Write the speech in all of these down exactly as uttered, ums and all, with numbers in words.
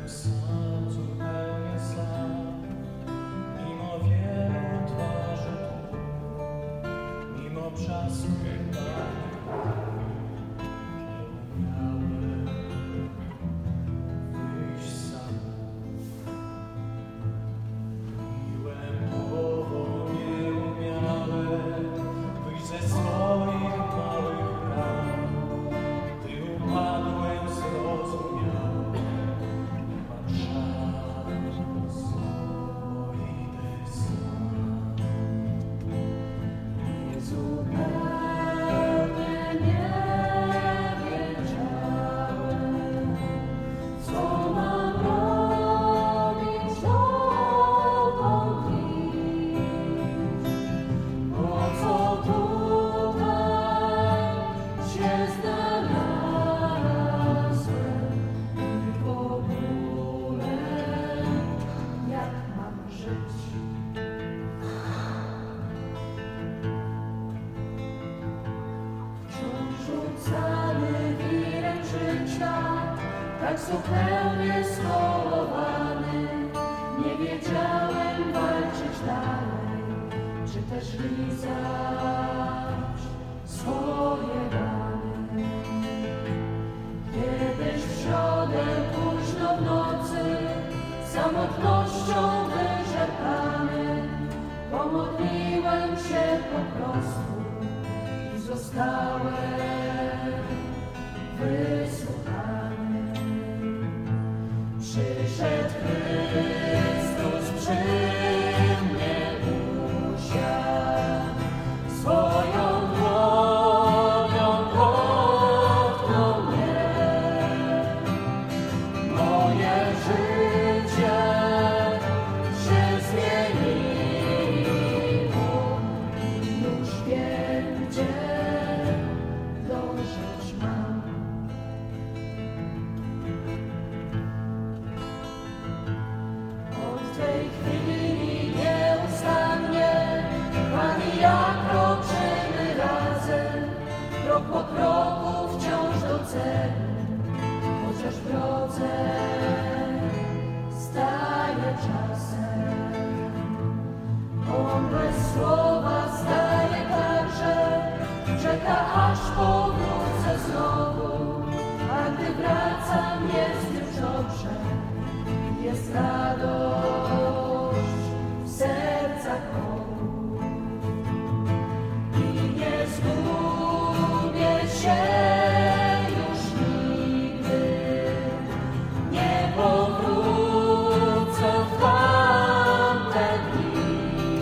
tak zupełnie schowany. Nie wiedziałem walczyć dalej, czy też lizać swoje rany. Kiedyś w środę późno w nocy, samotnością wyczerpany, pomodliłem się po prostu i zostałem wysłuchany. Przyszedł Chrystus, przy mnie usiadł, swoją dłonią dotknął mnie. Moje życie się zmieniło i już wiem, gdzie dążyć mam. Od tej chwili nieustannie Pan i ja kroczymy razem, krok po kroku wciąż do celu, chociaż w drodze staje czasem. On bez słowa staje także, czeka aż powrócę znowu, a gdy wracam jest już dobrze, jest radość w sercach Bogu. I nie zgubię się już nigdy, nie powrócę w tamte dni,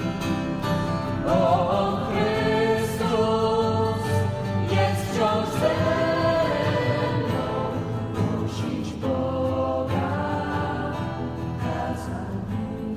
bo Chrystus jest wciąż ze mną, głosić Boga kazał mi.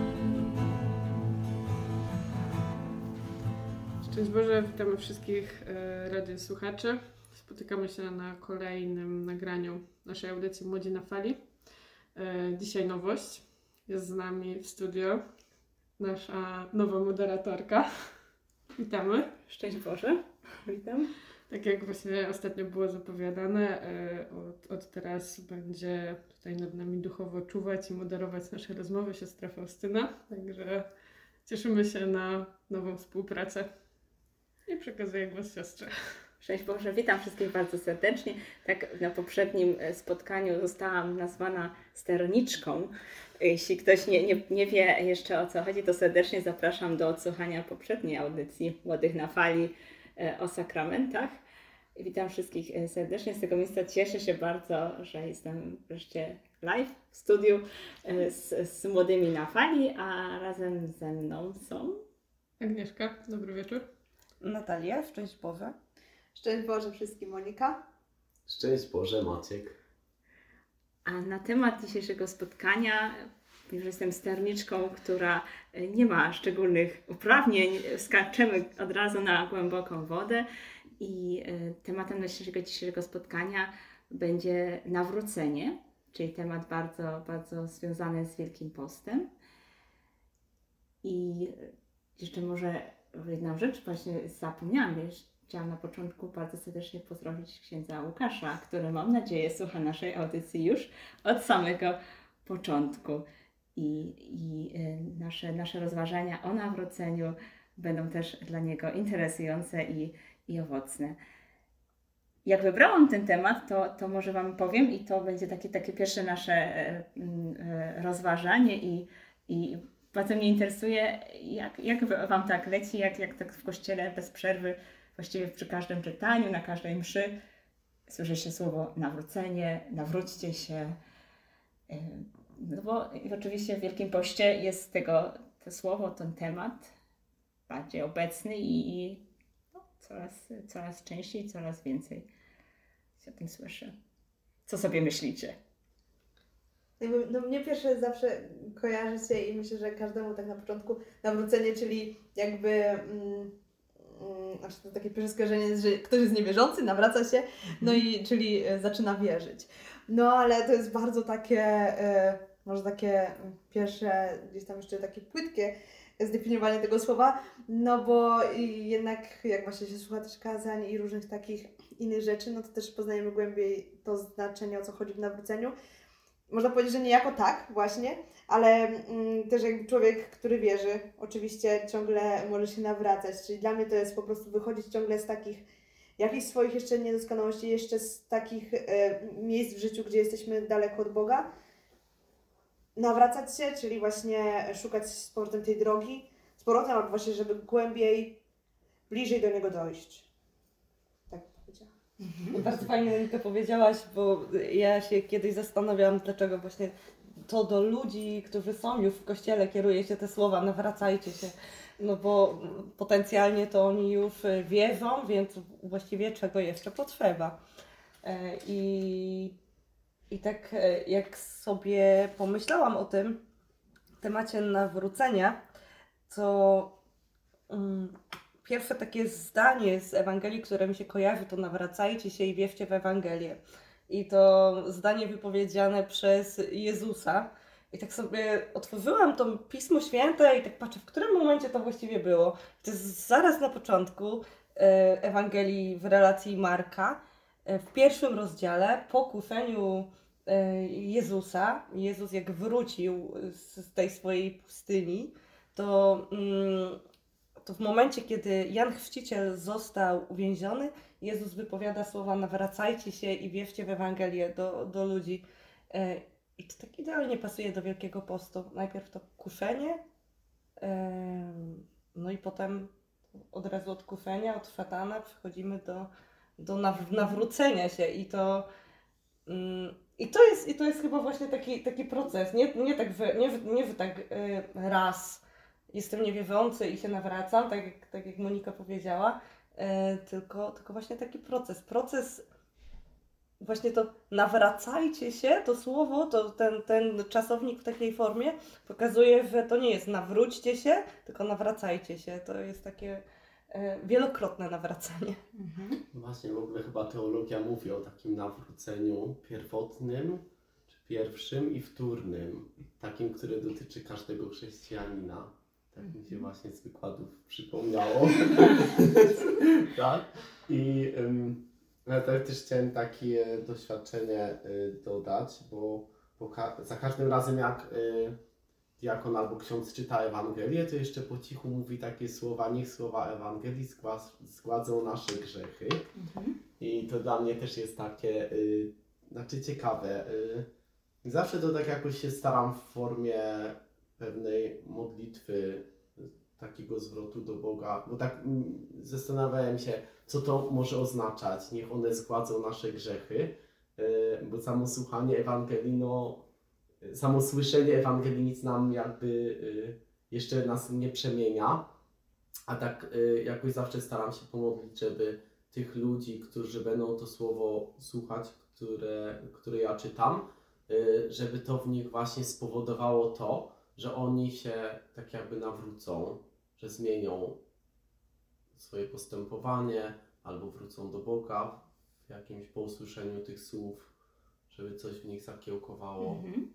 Szczęść Boże, witamy wszystkich e, radiosłuchaczy. Spotykamy się na kolejnym nagraniu naszej audycji Młodzi na Fali. E, dzisiaj nowość. Jest z nami w studio nasza nowa moderatorka. Witamy. Szczęść Boże, witam. Tak jak właśnie ostatnio było zapowiadane, e, od, od teraz będzie tutaj nad nami duchowo czuwać i moderować nasze rozmowy siostra Faustyna. Także cieszymy się na nową współpracę. I przekazuję głos siostrze. Szczęść Boże, witam wszystkich bardzo serdecznie. Tak na poprzednim spotkaniu zostałam nazwana sterniczką. Jeśli ktoś nie, nie, nie wie jeszcze o co chodzi, to serdecznie zapraszam do odsłuchania poprzedniej audycji Młodych na Fali o sakramentach. Witam wszystkich serdecznie. Z tego miejsca cieszę się bardzo, że jestem wreszcie live w studiu z, z Młodymi na Fali, a razem ze mną są Agnieszka, dobry wieczór. Natalia, szczęść Boże. Szczęść Boże wszystkim, Monika. Szczęść Boże, Maciek. A na temat dzisiejszego spotkania, już jestem sterniczką, która nie ma szczególnych uprawnień, skaczemy od razu na głęboką wodę i tematem naszego dzisiejszego spotkania będzie nawrócenie, czyli temat bardzo, bardzo związany z Wielkim Postem. I jeszcze może jedną rzecz właśnie zapomniałam, wiesz, chciałam na początku bardzo serdecznie pozdrowić księdza Łukasza, który mam nadzieję słucha naszej audycji już od samego początku. I, i nasze, nasze rozważania o nawróceniu będą też dla niego interesujące i, i owocne. Jak wybrałam ten temat, to, to może Wam powiem i to będzie takie, takie pierwsze nasze e, e, rozważanie i, i bardzo mnie interesuje, jak, jak Wam tak leci, jak, jak tak w kościele bez przerwy, właściwie przy każdym czytaniu, na każdej mszy słyszy się słowo nawrócenie, nawróćcie się. E, no bo oczywiście w Wielkim Poście jest tego, to słowo, ten temat bardziej obecny i, i no, coraz, coraz częściej, coraz więcej się o tym słyszy. Co sobie myślicie? No mnie pierwsze zawsze kojarzy się i myślę, że każdemu tak na początku nawrócenie, czyli jakby mm, mm, znaczy to takie pierwsze skojarzenie jest, że ktoś jest niewierzący, nawraca się, no i czyli zaczyna wierzyć. No ale to jest bardzo takie, e, może takie pierwsze, gdzieś tam jeszcze takie płytkie zdefiniowanie tego słowa, no bo jednak jak właśnie się słucha też kazań i różnych takich innych rzeczy, no to też poznajemy głębiej to znaczenie, o co chodzi w nawróceniu. Można powiedzieć, że niejako tak właśnie, ale mm, też jakby człowiek, który wierzy, oczywiście ciągle może się nawracać, czyli dla mnie to jest po prostu wychodzić ciągle z takich jakichś swoich jeszcze niedoskonałości, jeszcze z takich e, miejsc w życiu, gdzie jesteśmy daleko od Boga, nawracać się, czyli właśnie szukać z powrotem tej drogi, z powrotem albo właśnie, żeby głębiej, bliżej do Niego dojść. Tak powiedziałam. Mhm. Bardzo fajnie to powiedziałaś, bo ja się kiedyś zastanawiałam, dlaczego właśnie to do ludzi, którzy są już w kościele, kieruje się te słowa, nawracajcie się. No bo potencjalnie to oni już wierzą, więc właściwie czego jeszcze potrzeba. I, i tak jak sobie pomyślałam o tym temacie nawrócenia, to um, pierwsze takie zdanie z Ewangelii, które mi się kojarzy, to nawracajcie się i wierzcie w Ewangelię. I to zdanie wypowiedziane przez Jezusa. I tak sobie otworzyłam to Pismo Święte i tak patrzę, w którym momencie to właściwie było. To jest zaraz na początku Ewangelii w relacji Marka, w pierwszym rozdziale, po kuszeniu Jezusa. Jezus jak wrócił z tej swojej pustyni, to, to w momencie, kiedy Jan Chrzciciel został uwięziony, Jezus wypowiada słowa nawracajcie się i wierzcie w Ewangelię do, do ludzi. I to tak idealnie pasuje do Wielkiego Postu. Najpierw to kuszenie, no i potem od razu od kuszenia, od szatana przechodzimy do, do nawrócenia się. I to, i to, jest, i to jest chyba właśnie taki, taki proces. Nie, nie tak, że, nie, nie, że tak raz jestem niewierzący i się nawracam, tak jak, tak jak Monika powiedziała, tylko, tylko właśnie taki proces. Proces właśnie to nawracajcie się, to słowo, to ten, ten czasownik w takiej formie pokazuje, że to nie jest nawróćcie się, tylko nawracajcie się. To jest takie e, wielokrotne nawracanie. Mhm. Właśnie w ogóle chyba teologia mówi o takim nawróceniu pierwotnym, czy pierwszym i wtórnym. Takim, które dotyczy każdego chrześcijanina. Tak mi się właśnie z wykładów przypomniało. Tak? I um, ja też chciałem takie doświadczenie y, dodać, bo, bo ka- za każdym razem jak y, diakon albo ksiądz czyta Ewangelię, to jeszcze po cichu mówi takie słowa, niech słowa Ewangelii zgła- zgładzą nasze grzechy. Mhm. I to dla mnie też jest takie, y, znaczy ciekawe. Y, zawsze to tak jakoś się staram w formie pewnej modlitwy, takiego zwrotu do Boga, bo tak mm, zastanawiałem się, co to może oznaczać, niech one zgładzą nasze grzechy, yy, bo samo słuchanie Ewangelii, no, samo słyszenie Ewangelii nic nam jakby yy, jeszcze nas nie przemienia, a tak yy, jakoś zawsze staram się pomodlić, żeby tych ludzi, którzy będą to słowo słuchać, które, które ja czytam, yy, żeby to w nich właśnie spowodowało to, że oni się tak jakby nawrócą, że zmienią swoje postępowanie albo wrócą do Boga w jakimś po usłyszeniu tych słów, żeby coś w nich zakiełkowało. Mhm.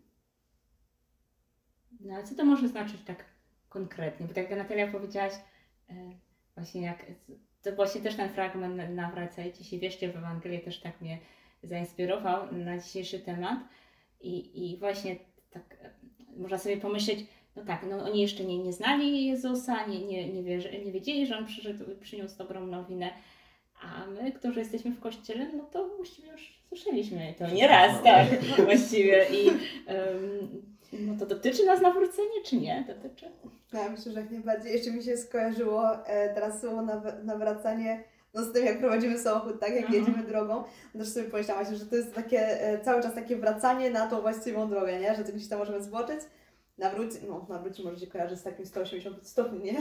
No ale co to może znaczyć tak konkretnie? Bo tak jak Natalia powiedziałaś, e, właśnie jak to właśnie też ten fragment nawracajcie się, wierzcie w Ewangelię też tak mnie zainspirował na dzisiejszy temat. I, i właśnie tak można sobie pomyśleć, no tak, no oni jeszcze nie, nie znali Jezusa, nie, nie, nie, wierzy, nie wiedzieli, że On przyszedł i przyniósł dobrą nowinę, a my, którzy jesteśmy w Kościele, no to właściwie już słyszeliśmy to nie raz, tak, właściwie. I um, no to dotyczy nas nawrócenie, czy nie? Dotyczy? Ja myślę, że jak najbardziej. Jeszcze mi się skojarzyło e, teraz słowo naw- nawracanie, no z tym jak prowadzimy samochód, tak, jak Mhm. jedziemy drogą, no też sobie pomyślałam się, że to jest takie e, cały czas takie wracanie na tą właściwą drogę, nie? Że gdzieś tam możemy zboczyć, nawrócić, no nawrócić może się kojarzy z takim sto osiemdziesiąt stopni, nie?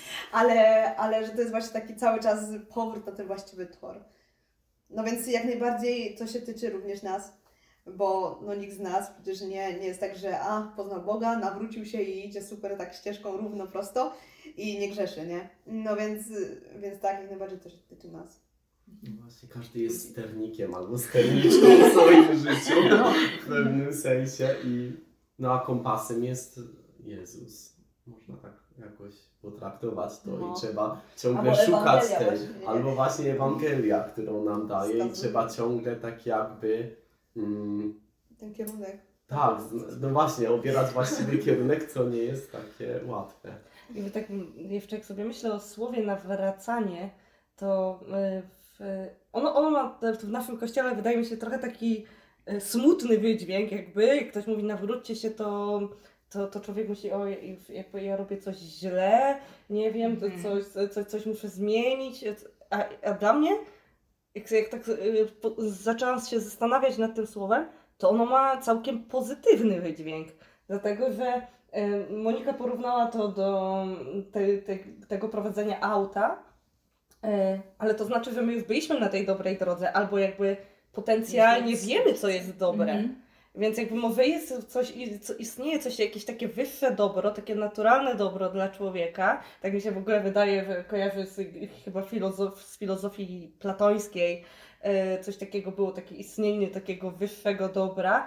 ale, ale że to jest właśnie taki cały czas powrót na ten właściwy tor. No więc jak najbardziej to się tyczy również nas, bo no nikt z nas przecież nie, nie jest tak, że a, poznał Boga, nawrócił się i idzie super tak ścieżką równo, prosto i nie grzeszy, nie? No więc, więc tak, jak najbardziej to się tyczy nas. No właśnie, każdy jest sternikiem albo sterniczką w swoim życiu w pewnym sensie i no a kompasem jest Jezus. Można tak jakoś potraktować to No. i trzeba ciągle Albo szukać Ewangelia tej, właśnie. albo właśnie Ewangelia, którą nam daje i Wskazuje. trzeba ciągle tak jakby mm, Ten kierunek. tak, z- no właśnie, obierać właściwy kierunek, co nie jest takie łatwe. I tak jeszcze jak sobie myślę o słowie nawracanie, to y, w, ono, ono ma w naszym kościele, wydaje mi się, trochę taki y, smutny wydźwięk, jakby jak ktoś mówi nawróćcie się, to, to, to człowiek myśli, o jakby ja robię coś źle, nie wiem, to Mhm. coś, coś, coś muszę zmienić, a, a dla mnie, jak, jak tak y, po, zaczęłam się zastanawiać nad tym słowem, to ono ma całkiem pozytywny wydźwięk, dlatego że y, Monika porównała to do te, te, tego prowadzenia auta, y, ale to znaczy, że my już byliśmy na tej dobrej drodze, albo jakby potencjalnie Jest- wiemy, co jest dobre. Mhm. Więc jakby może jest coś, i- co istnieje coś, jakieś takie wyższe dobro, takie naturalne dobro dla człowieka. Tak mi się w ogóle wydaje, że kojarzy z, chyba filozof, z filozofii platońskiej. e, Coś takiego było, takie istnienie takiego wyższego dobra.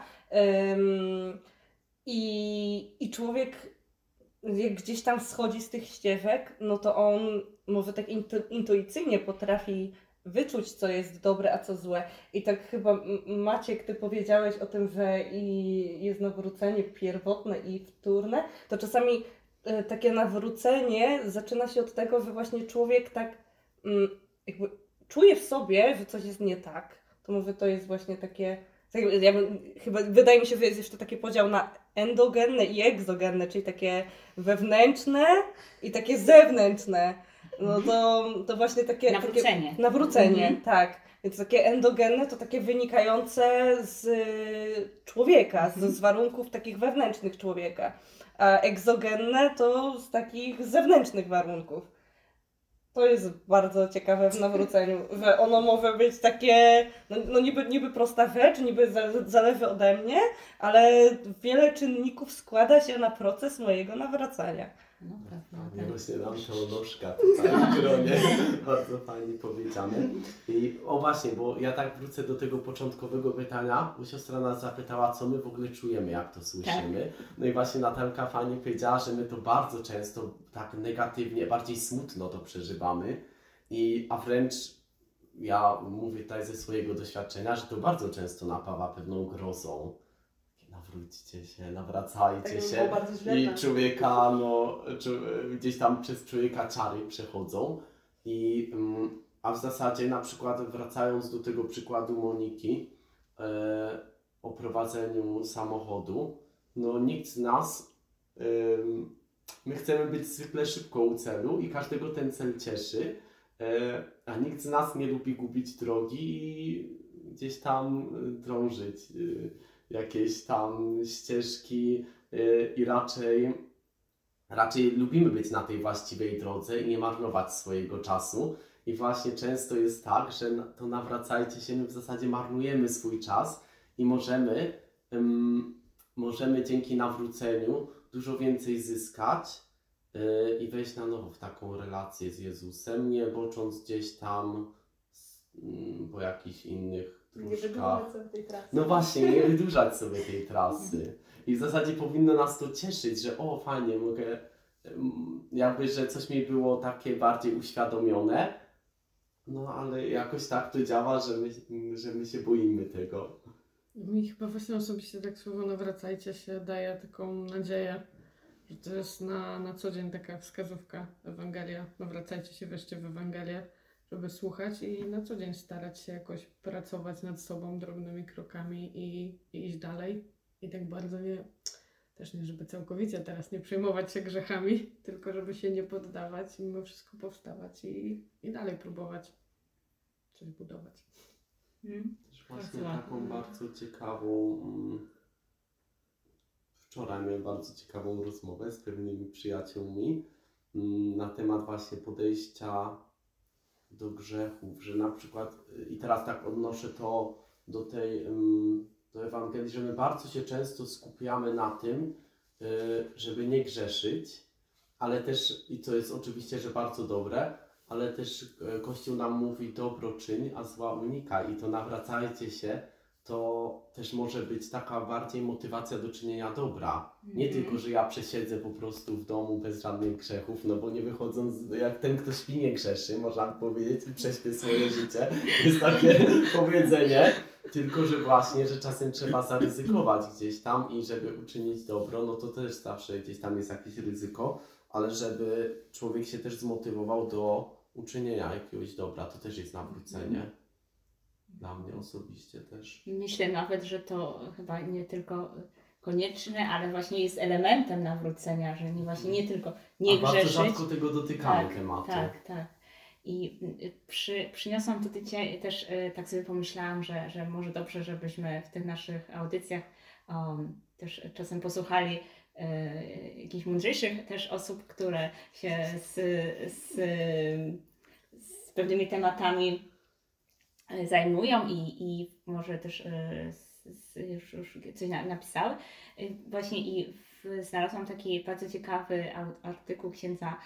Em, I, I człowiek jak gdzieś tam schodzi z tych ścieżek, no to on może tak intu, intuicyjnie potrafi wyczuć, co jest dobre, a co złe. I tak chyba M- Maciek, ty powiedziałeś o tym, że i jest nawrócenie pierwotne i wtórne, to czasami e, takie nawrócenie zaczyna się od tego, że właśnie człowiek tak mm, jakby czuje w sobie, że coś jest nie tak. To może to jest właśnie takie, tak jakby- ja bym, chyba wydaje mi się, że jest jeszcze taki podział na endogenne i egzogenne, czyli takie wewnętrzne i takie zewnętrzne. No to, to właśnie takie... Nawrócenie. Takie, nawrócenie, Mhm. tak. Więc takie endogenne to takie wynikające z y, człowieka, z, z warunków takich wewnętrznych człowieka. A egzogenne to z takich zewnętrznych warunków. To jest bardzo ciekawe w nawróceniu, że ono może być takie, no, no niby, niby prosta rzecz, niby za, zależy ode mnie, ale wiele czynników składa się na proces mojego nawracania. No, prawda, Nie tak. rośnie nam teolożka tutaj w gronie. Bardzo fajnie powiedziane. I o właśnie, bo ja tak wrócę do tego początkowego pytania, bo siostra nas zapytała, co my w ogóle czujemy, jak to słyszymy. No i właśnie Natalka fajnie powiedziała, że my to bardzo często tak negatywnie, bardziej smutno to przeżywamy. I, a wręcz ja mówię tutaj ze swojego doświadczenia, że to bardzo często napawa pewną grozą. Nawróćcie się, nawracajcie Tak, się. było bardzo źle, I tak. człowieka, no, czu, gdzieś tam przez człowieka czary przechodzą. I, mm, a w zasadzie na przykład wracając do tego przykładu Moniki e, o prowadzeniu samochodu, no nikt z nas, ym, my chcemy być zwykle szybko u celu i każdego ten cel cieszy, e, a nikt z nas nie lubi gubić drogi i gdzieś tam y, drążyć y, jakieś tam ścieżki y, i raczej, raczej lubimy być na tej właściwej drodze i nie marnować swojego czasu. I właśnie często jest tak, że na- to nawracajcie się, my w zasadzie marnujemy swój czas i możemy, ym, możemy dzięki nawróceniu dużo więcej zyskać y, i wejść na nowo w taką relację z Jezusem, nie bocząc gdzieś tam s- ym, po jakichś innych Nie dróżkach. wybieramy sobie tej trasy. No właśnie, nie wydłużać sobie tej trasy. I w zasadzie powinno nas to cieszyć, że o fajnie, mogę, mm, jakby, że coś mi było takie bardziej uświadomione, No ale jakoś tak to działa, że my, że my się boimy tego. Mi chyba właśnie osobiście tak słowo nawracajcie się daje taką nadzieję, że to jest na, na co dzień taka wskazówka, Ewangelia. Nawracajcie się wreszcie w Ewangelię, żeby słuchać i na co dzień starać się jakoś pracować nad sobą drobnymi krokami i, i iść dalej. I tak bardzo nie, też nie żeby całkowicie teraz nie przejmować się grzechami, tylko żeby się nie poddawać i mimo wszystko powstawać i, i dalej próbować coś budować. Hmm? Też właśnie Bardzo taką ładnie. bardzo ciekawą... mm, Wczoraj miałem bardzo ciekawą rozmowę z pewnymi przyjaciółmi mm, na temat właśnie podejścia do grzechów, że na przykład, y, i teraz tak odnoszę to do tej, ym, do Ewangelii, że my bardzo się często skupiamy na tym, y, żeby nie grzeszyć, ale też, i to jest oczywiście, że bardzo dobre, ale też y, Kościół nam mówi dobro czyń, a zła unikaj i to nawracajcie się, to też może być taka bardziej motywacja do czynienia dobra. Nie Mhm. tylko, że ja przesiedzę po prostu w domu bez żadnych grzechów, no bo nie wychodząc, jak ten, kto śpi, nie grzeszy, można powiedzieć, i prześpię swoje życie. Jest takie powiedzenie. Tylko, że właśnie, że czasem trzeba zaryzykować gdzieś tam i żeby uczynić dobro, no to też zawsze gdzieś tam jest jakieś ryzyko, ale żeby człowiek się też zmotywował do uczynienia jakiegoś dobra, to też jest nawrócenie. Dla mnie osobiście też. Myślę nawet, że to chyba nie tylko konieczne, ale właśnie jest elementem nawrócenia, że nie właśnie nie tylko nie A bardzo grzeszyć. rzadko tego dotykamy Tak, tematu. Tak, tak. I y, przy, przyniosłam to dzisiaj też y, tak sobie pomyślałam, że, że może dobrze, żebyśmy w tych naszych audycjach um, też czasem posłuchali y, jakichś mądrzejszych też osób, które się z, z, z pewnymi tematami y, zajmują i, i może też y, z, z, już, już coś na, napisały. Y, właśnie i w, znalazłam taki bardzo ciekawy au- artykuł księdza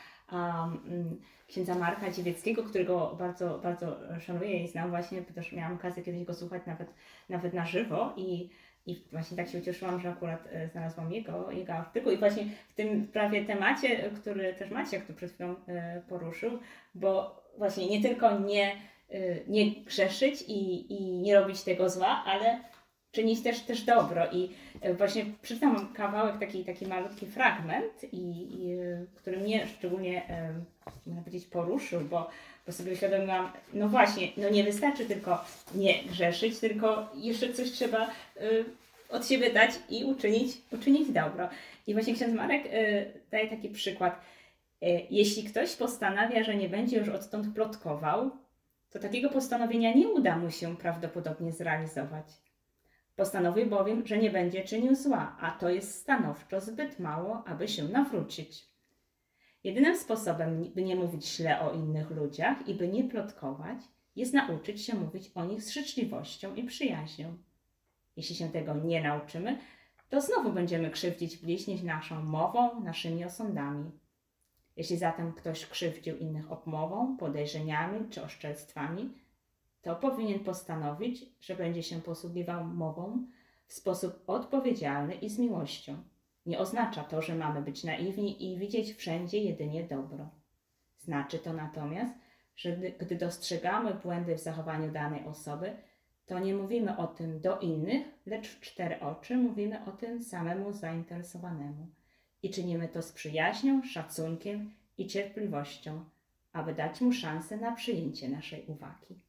um, księdza Marka Dziewieckiego, którego bardzo, bardzo szanuję i znam właśnie, bo też miałam okazję kiedyś go słuchać nawet, nawet na żywo i, i właśnie tak się ucieszyłam, że akurat e, znalazłam jego, jego artykuł i właśnie w tym prawie temacie, który też Maciek tu przed chwilą e, poruszył, bo właśnie nie tylko nie, e, nie grzeszyć i, i nie robić tego zła, ale czynić też, też dobro i e, właśnie przeczytam kawałek, taki, taki malutki fragment, i, i, e, który mnie szczególnie e, można powiedzieć poruszył, bo, bo sobie uświadomiłam, no właśnie, no nie wystarczy tylko nie grzeszyć, tylko jeszcze coś trzeba e, od siebie dać i uczynić, uczynić dobro. I właśnie ksiądz Marek e, daje taki przykład. E, jeśli ktoś postanawia, że nie będzie już odtąd plotkował, to takiego postanowienia nie uda mu się prawdopodobnie zrealizować. Postanowił bowiem, że nie będzie czynił zła, a to jest stanowczo zbyt mało, aby się nawrócić. Jedynym sposobem, by nie mówić źle o innych ludziach i by nie plotkować, jest nauczyć się mówić o nich z życzliwością i przyjaźnią. Jeśli się tego nie nauczymy, to znowu będziemy krzywdzić bliźnich naszą mową, naszymi osądami. Jeśli zatem ktoś krzywdził innych obmową, podejrzeniami czy oszczerstwami, to powinien postanowić, że będzie się posługiwał mową w sposób odpowiedzialny i z miłością. Nie oznacza to, że mamy być naiwni i widzieć wszędzie jedynie dobro. Znaczy to natomiast, że gdy, gdy dostrzegamy błędy w zachowaniu danej osoby, to nie mówimy o tym do innych, lecz w cztery oczy mówimy o tym samemu zainteresowanemu. I czynimy to z przyjaźnią, szacunkiem i cierpliwością, aby dać mu szansę na przyjęcie naszej uwagi.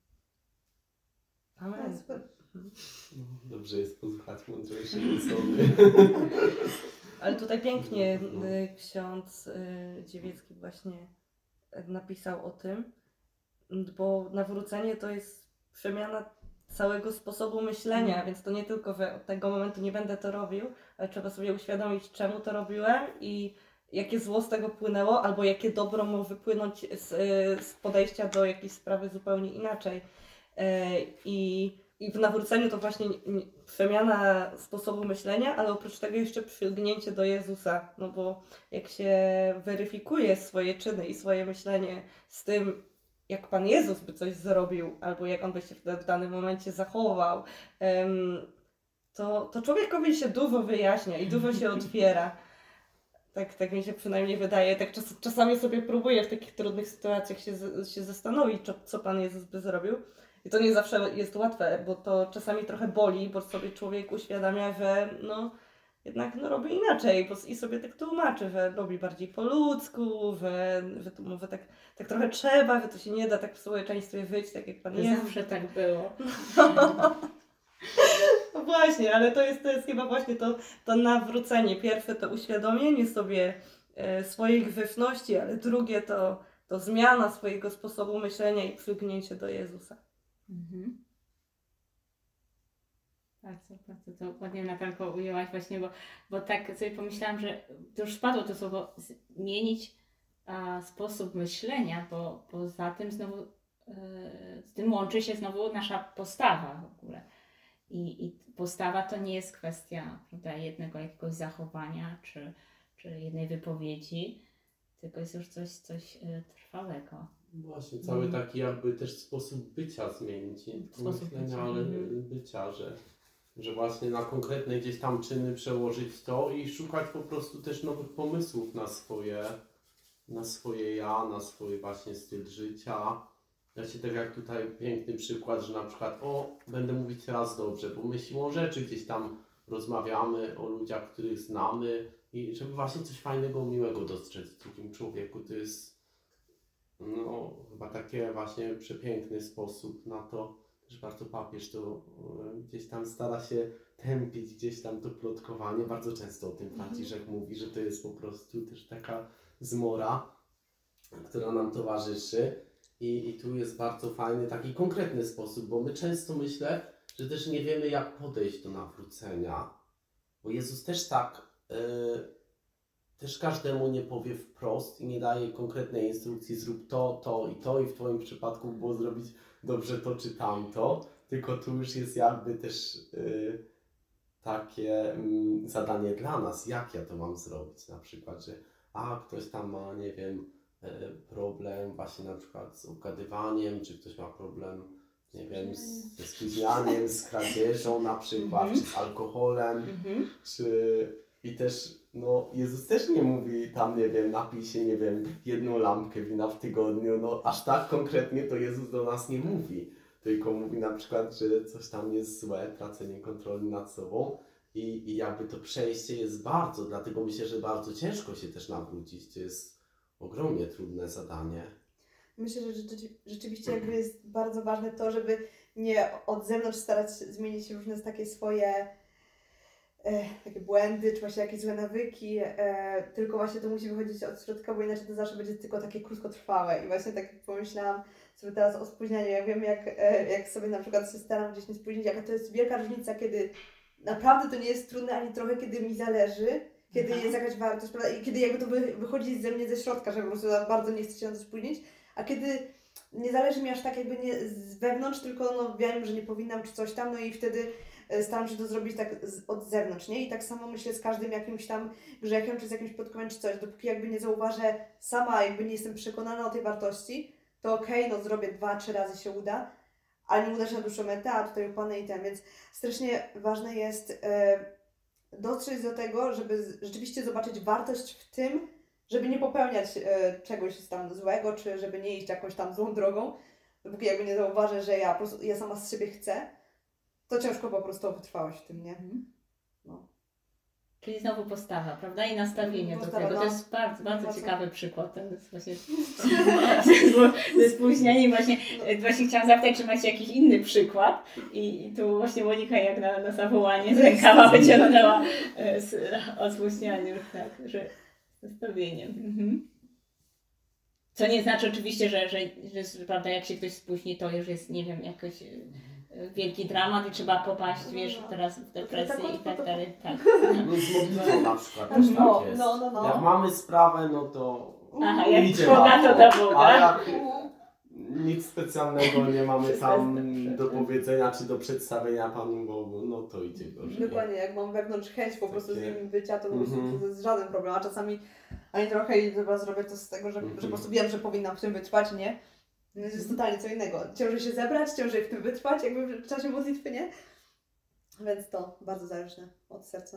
Amen. No, dobrze jest posłuchać mądrzejszej osoby. Ale tutaj pięknie y, ksiądz y, Dziewiecki właśnie napisał o tym, bo nawrócenie to jest przemiana całego sposobu myślenia, Mm. więc to nie tylko, że od tego momentu nie będę to robił, ale trzeba sobie uświadomić, czemu to robiłem i jakie zło z tego płynęło, albo jakie dobro może płynąć z, y, z podejścia do jakiejś sprawy zupełnie inaczej. Y, I, I w nawróceniu to właśnie nie- przemiana sposobu myślenia, ale oprócz tego jeszcze przylgnięcie do Jezusa, no bo jak się weryfikuje swoje czyny i swoje myślenie z tym, jak Pan Jezus by coś zrobił, albo jak On by się w, w danym momencie zachował, em, to, to człowiekowi się dużo wyjaśnia i dużo się otwiera. Tak, tak mi się przynajmniej wydaje. Tak czas, czasami sobie próbuję w takich trudnych sytuacjach się, z- się zastanowić, co, co Pan Jezus by zrobił. I to nie zawsze jest łatwe, bo to czasami trochę boli, bo sobie człowiek uświadamia, że no jednak no, robi inaczej bo, i sobie tak tłumaczy, że robi bardziej po ludzku, że, że to może tak, tak trochę trzeba, że to się nie da tak w społeczeństwie żyć, tak jak Pan To Jezus. zawsze tak było. No właśnie, ale to jest, to jest chyba właśnie to, to nawrócenie. Pierwsze to uświadomienie sobie e, swojej grzeszności, ale drugie to, to zmiana swojego sposobu myślenia i przylgnięcie do Jezusa. Mhm. Bardzo, bardzo to ładnie Natalko ujęłaś właśnie, bo, bo tak sobie pomyślałam, że to już spadło to słowo zmienić a, sposób myślenia, bo, bo za tym znowu e, z tym łączy się znowu nasza postawa w ogóle. I, I postawa to nie jest kwestia, prawda, jednego jakiegoś zachowania czy, czy jednej wypowiedzi, tylko jest już coś, coś e, trwałego. Właśnie, cały Mm. taki jakby też sposób bycia zmienić, nie tylko Sposób myślenia, bycia, ale mhm. bycia, że, że właśnie na konkretne gdzieś tam czyny przełożyć to i szukać po prostu też nowych pomysłów na swoje, na swoje ja, na swój właśnie styl życia. Właśnie tak jak tutaj piękny przykład, że na przykład o, będę mówić teraz dobrze, bo my siłą rzeczy gdzieś tam rozmawiamy o ludziach, których znamy i żeby właśnie coś fajnego, miłego dostrzec w drugim człowieku, to jest no chyba takie właśnie przepiękny sposób na to, też bardzo papież to e, gdzieś tam stara się tępić gdzieś tam to plotkowanie, bardzo często o tym Franciszek mówi, że to jest po prostu też taka zmora, która nam towarzyszy. I, I tu jest bardzo fajny, taki konkretny sposób, bo my często myślę, że też nie wiemy jak podejść do nawrócenia. Bo Jezus też tak, yy, też każdemu nie powie wprost i nie daje konkretnej instrukcji, zrób to, to i to i w Twoim przypadku było zrobić dobrze to czy tamto. Tylko tu już jest jakby też yy, takie yy, zadanie dla nas, jak ja to mam zrobić. Na przykład, że a ktoś tam ma, nie wiem, problem właśnie na przykład z ugadywaniem, czy ktoś ma problem, nie wiem, z, ze spóźnianiem, z kradzieżą na przykład, Mhm. czy z alkoholem, Mhm. czy i też, no Jezus też nie mówi tam, nie wiem, napij się, nie wiem, jedną lampkę wina w tygodniu, no aż tak konkretnie to Jezus do nas nie mówi, tylko mówi na przykład, że coś tam jest złe, tracenie kontroli nad sobą i, i jakby to przejście jest bardzo, dlatego myślę, że bardzo ciężko się też nawrócić, to jest ogromnie trudne zadanie. Myślę, że rzeczy, rzeczywiście jakby jest bardzo ważne to, żeby nie od zewnątrz starać się zmienić różne takie swoje e, takie błędy, czy właśnie jakieś złe nawyki, e, tylko właśnie to musi wychodzić od środka, bo inaczej to zawsze będzie tylko takie krótkotrwałe. I właśnie tak jak pomyślałam sobie teraz o spóźnianiu, ja wiem jak, e, jak sobie na przykład się staram gdzieś nie spóźnić, jaka to jest wielka różnica, kiedy naprawdę to nie jest trudne, ani trochę kiedy mi zależy, kiedy Aha. jest jakaś wartość, prawda? I kiedy jakby to wy, wychodzi ze mnie ze środka, że po prostu bardzo nie chcę się na to spóźnić, a kiedy nie zależy mi aż tak jakby nie z wewnątrz, tylko no wiem, że nie powinnam czy coś tam, no i wtedy e, staram się to zrobić tak z, od zewnątrz, nie? I tak samo myślę z każdym jakimś tam grzechem, czy z jakimś plotkowaniem, czy coś, dopóki jakby nie zauważę sama, jakby nie jestem przekonana o tej wartości, to okej, okay, no zrobię dwa, trzy razy się uda, ale nie uda się na dłuższą metę, a tutaj upadnę i ten, więc strasznie ważne jest e, dotrzeć do tego, żeby z, rzeczywiście zobaczyć wartość w tym, żeby nie popełniać e, czegoś tam złego, czy żeby nie iść jakąś tam złą drogą, dopóki jakby nie zauważę, że ja po prostu, ja sama z siebie chcę, to ciężko po prostu o wytrwałość w tym, nie? Mhm. No. Czyli znowu postawa, prawda? I nastawienie Postawa, do tego. no. To jest bardzo, bardzo Bardzo. ciekawy przykład. To jest właśnie ze spóźnieniem. Właśnie, właśnie chciałam zapytać, czy macie jakiś inny przykład. I, i tu właśnie Monika jak na, na zawołanie z rękawa wyciągnęła e, z, o spóźnianiu. Tak, że z nastawieniem. Mhm. Co nie znaczy oczywiście, że, że, że prawda, jak się ktoś spóźni, to już jest, nie wiem, jakoś wielki dramat i trzeba popaść, wiesz, teraz w depresję i tak dalej. Tak. No z modlitwą na przykład też No, tak jest. no, no, no. Jak mamy sprawę, no to Aha, jak idzie Boga, na to do Boga. A jak nic specjalnego nie mamy Wszystko tam jest do dobrze. powiedzenia czy do przedstawienia Panu Bogu, no to idzie gorzej. Dokładnie, jak mam wewnątrz chęć po prostu z Takie- nim bycia, to po prostu Mhm. to jest żaden problem, a czasami ani trochę i chyba zrobię to z tego, że, że po prostu wiem, że powinnam w tym wytrwać, nie? No to jest totalnie co innego. Ciężej się zebrać, ciężej w tym wytrwać, jakby w czasie modlitwy, nie? Więc to bardzo zależne od serca.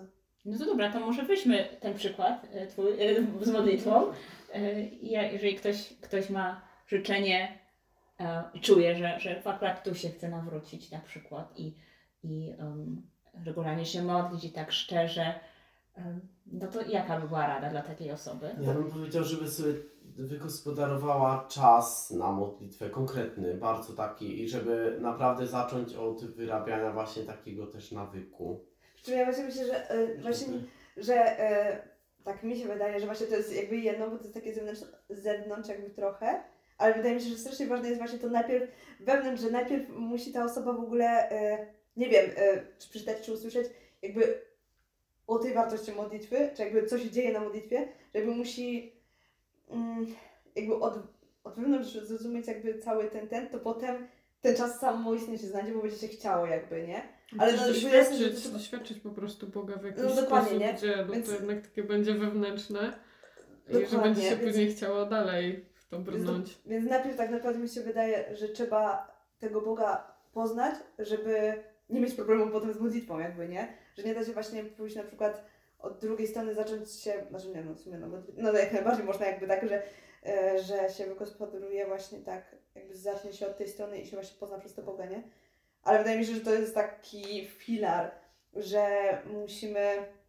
No to dobra, to może weźmy ten przykład e, twój, e, z modlitwą. E, ja- jeżeli ktoś, ktoś ma życzenie e, i czuje, że, że akurat tu się chce nawrócić na przykład i, i um, regularnie się modlić i tak szczerze, em, no to jaka by była rada dla takiej osoby? Ja bym powiedział, żeby sobie wygospodarowała czas na modlitwę konkretny, bardzo taki i żeby naprawdę zacząć od wyrabiania właśnie takiego też nawyku. Czyli ja właśnie myślę, że e, właśnie, że e, tak mi się wydaje, że właśnie to jest jakby jedno, bo to jest takie zewnętrzne, z zewnątrz jakby trochę, ale wydaje mi się, że strasznie ważne jest właśnie to najpierw wewnątrz, że najpierw musi ta osoba w ogóle, e, nie wiem, e, czy przeczytać, czy usłyszeć jakby o tej wartości modlitwy, czy jakby co się dzieje na modlitwie, że jakby musi mm, jakby od, od wewnątrz zrozumieć jakby cały ten, ten, to potem ten czas samoistnie się znajdzie, bo będzie się chciało jakby, nie? Ale Ale no, doświadczyć, bo jasne, że to- doświadczyć po prostu Boga w jakiś No dokładnie, sposób, nie? gdzie no Więc- to jednak takie będzie wewnętrzne i że Dokładnie, będzie się więc- później chciało dalej w to Więc, brnąć. więc najpierw tak naprawdę mi się wydaje, że trzeba tego Boga poznać, żeby nie mieć problemu potem z modlitwą jakby, nie? Że nie da się właśnie pójść na przykład od drugiej strony zacząć się, znaczy nie no w sumie no, modli- no jak najbardziej można jakby tak, że, e, że się wygospodaruje właśnie tak, jakby zacznie się od tej strony i się właśnie pozna przez to Boga, nie? Ale wydaje mi się, że to jest taki filar, że musimy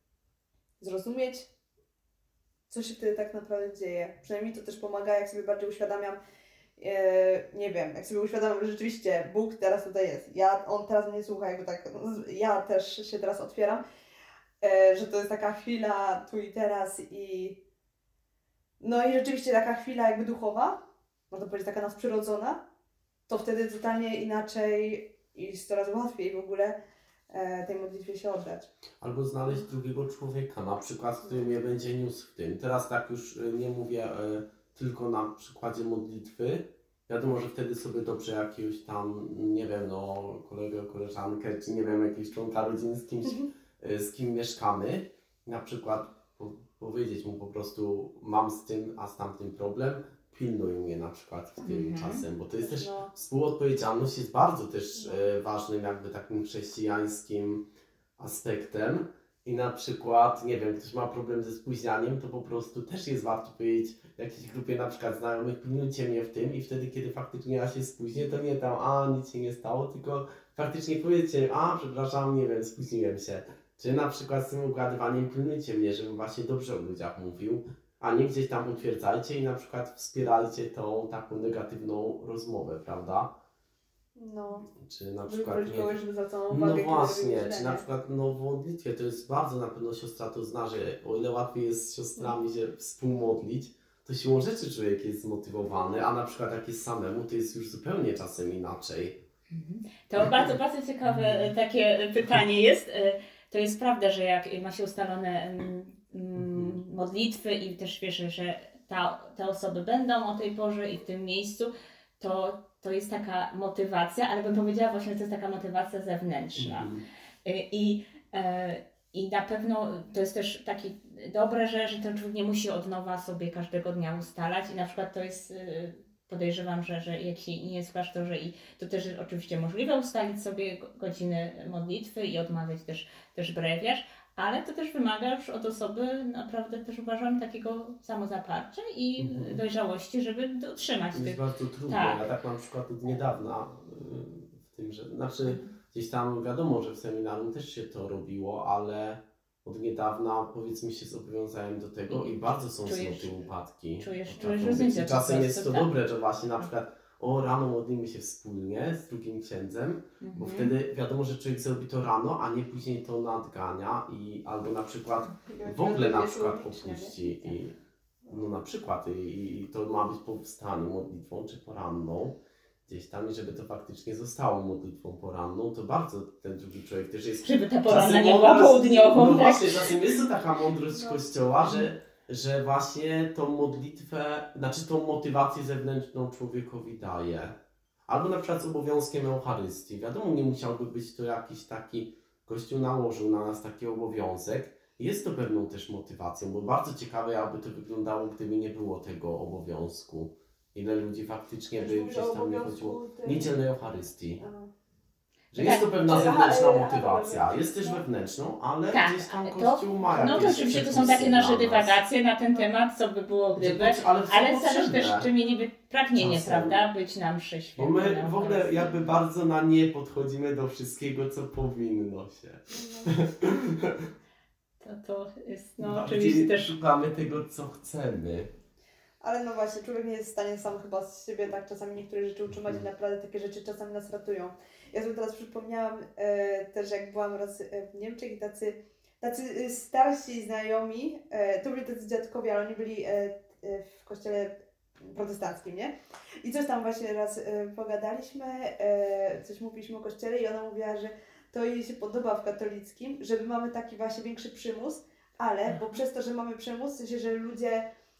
zrozumieć, co się wtedy tak naprawdę dzieje. Przynajmniej to też pomaga, jak sobie bardziej uświadamiam, e, nie wiem, jak sobie uświadamiam, że rzeczywiście Bóg teraz tutaj jest. Ja, On teraz mnie słucha, jakby tak, ja też się teraz otwieram, e, że to jest taka chwila tu i teraz i no i rzeczywiście taka chwila jakby duchowa, można powiedzieć taka nadprzyrodzona, to wtedy totalnie inaczej i jest coraz łatwiej w ogóle e, tej modlitwie się oddać. Albo znaleźć drugiego człowieka, na przykład, który mnie będzie niósł w tym. Teraz tak już y, nie mówię y, tylko na przykładzie modlitwy. Wiadomo, że wtedy sobie dobrze jakiegoś tam, nie wiem, no, kolegę, koleżankę, czy nie wiem, jakiegoś członka rodziny, z kimś, y, z kim mieszkamy. Na przykład po, powiedzieć mu po prostu, mam z tym, a z tamtym problem, pilnuj mnie na przykład w tym Mhm. czasem, bo to jest też No. współodpowiedzialność jest bardzo też e, ważnym jakby takim chrześcijańskim aspektem i na przykład, nie wiem, ktoś ma problem ze spóźnianiem, to po prostu też jest warto powiedzieć jakiejś grupie na przykład znajomych, pilnujcie mnie w tym i wtedy, kiedy faktycznie ja się spóźnię, to nie tam, a nic się nie stało, tylko faktycznie powiedzcie, a przepraszam, nie wiem, spóźniłem się. Czy na przykład z tym ugadywaniem pilnujcie mnie, żebym właśnie dobrze o ludziach mówił, a nie gdzieś tam utwierdzajcie i na przykład wspierajcie tą taką negatywną rozmowę, prawda? No. Czy na Żeby przykład wrócić nie... kogoś, żeby zwracał No uwagę, kiedy właśnie, robi źle, czy na nie? przykład no, w modlitwie to jest bardzo, na pewno siostra to zna, że o ile łatwiej jest z siostrami się współmodlić, to siłą rzeczy człowiek jest zmotywowany, a na przykład jak jest samemu, to jest już zupełnie czasem inaczej. To bardzo, bardzo ciekawe takie pytanie jest. To jest prawda, że jak ma się ustalone mm, mm, modlitwy i też wiesz, że ta, te osoby będą o tej porze i w tym miejscu, to, to jest taka motywacja, ale bym powiedziała właśnie, że to jest taka motywacja zewnętrzna. Mhm. I, e, I na pewno to jest też takie dobre, że, że ten człowiek nie musi od nowa sobie każdego dnia ustalać i na przykład to jest, e, podejrzewam, że, że jeśli nie jest w klasztorze i to też jest oczywiście możliwe ustalić sobie go- godziny modlitwy i odmawiać też, też brewiarz, ale to też wymaga już od osoby naprawdę też uważam takiego samozaparcia i Mhm. dojrzałości, żeby dotrzymać To jest tych. bardzo trudne. Tak. Ja tak na przykład od niedawna y, w tym, że znaczy gdzieś tam wiadomo, że w seminarium też się to robiło, ale od niedawna powiedzmy się zobowiązałem do tego i bardzo są Czujesz- smutne upadki. czujesz- Potrafią czujesz być. różnicę I po czasem prostu, jest to tak. dobre, że właśnie na przykład o rano modlimy się wspólnie z drugim księdzem, bo Mhm. wtedy wiadomo, że człowiek zrobi to rano, a nie później to nadgania i albo na przykład w ogóle na przykład opuści i no na przykład i, i to ma być po wstaniu modlitwą czy poranną gdzieś tam i żeby to faktycznie zostało modlitwą poranną, to bardzo ten drugi człowiek też jest Żeby ta poranna czasem nie była mądrość- południową, no tak? właśnie, czasem jest to taka mądrość No. Kościoła, że, że właśnie tą modlitwę, znaczy tą motywację zewnętrzną człowiekowi daje. Albo na przykład z obowiązkiem Eucharystii. Wiadomo, nie musiałby być to jakiś taki, Kościół nałożył na nas taki obowiązek. Jest to pewną też motywacją, bo bardzo ciekawe, jakby to wyglądało, gdyby nie było tego obowiązku. Ile ludzi faktycznie Też by mówisz gdzieś o tam nie obowiązku chodziło. tym- Niedzielnej Eucharystii. A. Że jest to pewna Aha, zewnętrzna aha, motywcja. aha. Jest też wewnętrzną, ale Tak, gdzieś tam ale to- Kościół ma No to jakieś oczywiście to są przepisy takie nasze dla nas. dywagacje na ten temat, co by było gdyby, Ale, to są ale zależy potrzebne. też, czy mieliby pragnienie, Czasem. prawda, być na mszy Bo świętej. my na w ogóle okazji. jakby bardzo na nie podchodzimy do wszystkiego, co powinno się. To, to jest, no Bardziej oczywiście też... szukamy tego, co chcemy. Ale no właśnie, człowiek nie jest w stanie sam chyba z siebie tak czasami niektóre rzeczy utrzymać i naprawdę takie rzeczy czasami nas ratują. Ja sobie teraz przypomniałam e, też, jak byłam raz e, w Niemczech i tacy, tacy e, starsi znajomi, e, to byli tacy dziadkowie, ale oni byli e, e, w kościele protestanckim, nie? I coś tam właśnie raz e, pogadaliśmy, e, coś mówiliśmy o kościele i ona mówiła, że to jej się podoba w katolickim, że my mamy taki właśnie większy przymus, ale, bo przez to, że mamy przymus, w sensie, że ludzie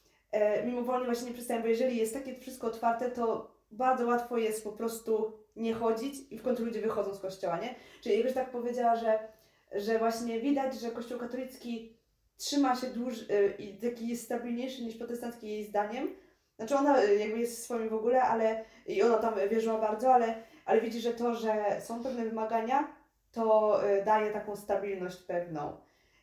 e, mimowolnie właśnie nie przestają, bo jeżeli jest takie wszystko otwarte, to bardzo łatwo jest po prostu nie chodzić i w końcu ludzie wychodzą z kościoła, nie? Czyli jakoś tak powiedziała, że, że właśnie widać, że kościół katolicki trzyma się dłuż e, i taki jest stabilniejszy niż protestancki jej zdaniem. Znaczy ona e, jakby jest swoim w ogóle, ale i ona tam wierzyła bardzo, ale, ale widzi, że to, że są pewne wymagania, to e, daje taką stabilność pewną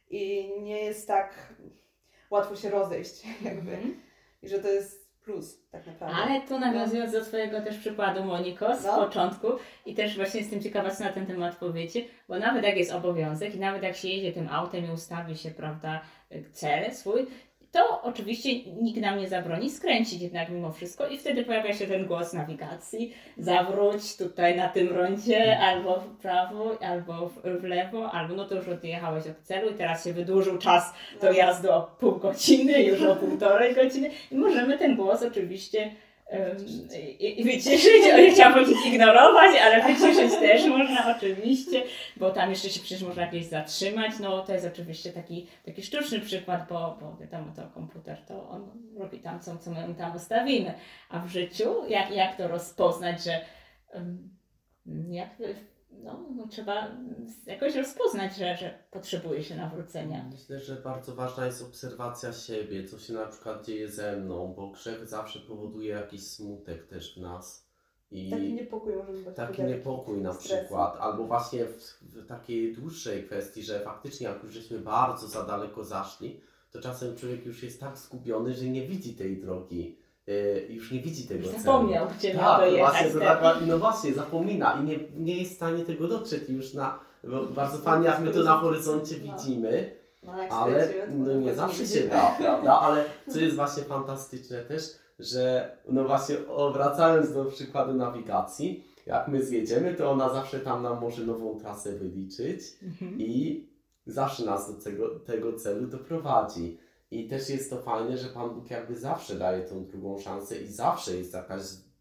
i nie jest tak łatwo się rozejść jakby. Mhm. I że to jest plus tak naprawdę. Ale tu nawiązując do Twojego też przykładu, Moniko, z No. początku i też właśnie jestem ciekawa, co na ten temat powiecie, bo nawet jak jest obowiązek i nawet jak się jedzie tym autem i ustawi się, prawda, cel swój, to oczywiście nikt nam nie zabroni skręcić jednak mimo wszystko i wtedy pojawia się ten głos nawigacji, zawróć tutaj na tym rondzie, albo w prawo, albo w, w lewo, albo no to już odjechałeś od celu i teraz się wydłużył czas do jazdy o pół godziny, już o półtorej godziny i możemy ten głos oczywiście um, i, i wyciszyć, ja chciałam powiedzieć ignorować, ale wyciszyć też można oczywiście, bo tam jeszcze się przecież można jakieś zatrzymać, no to jest oczywiście taki, taki sztuczny przykład, bo, bo wiadomo, to komputer to on robi tam co, co my tam ustawimy, a w życiu jak, jak to rozpoznać, że um, jak, no, no trzeba jakoś rozpoznać, że, że potrzebuje się nawrócenia. Myślę, że bardzo ważna jest obserwacja siebie, co się na przykład dzieje ze mną, bo grzech zawsze powoduje jakiś smutek też w nas. I Taki niepokój może być. taki niepokój na przykład, albo właśnie w, w takiej dłuższej kwestii, że faktycznie jak już żeśmy bardzo za daleko zaszli, to czasem człowiek już jest tak skupiony, że nie widzi tej drogi, yy, już nie widzi tego celu. Zapomniał, gdzie miał Tak, dojechać. właśnie, to tak. tak, no właśnie, zapomina i nie, nie jest w stanie tego dotrzeć już na, bo bardzo fajnie jak my to na horyzoncie widzimy, No, jak ale skręcimy, to no potem nie zawsze widzimy. się da, prawda? Ale co jest właśnie fantastyczne też, że no właśnie wracając do przykładu nawigacji, jak my zjedziemy, to ona zawsze tam nam może nową trasę wyliczyć Mhm. i zawsze nas do tego, tego celu doprowadzi. I też jest to fajne, że Pan Bóg jakby zawsze daje tą drugą szansę i zawsze jest jakaś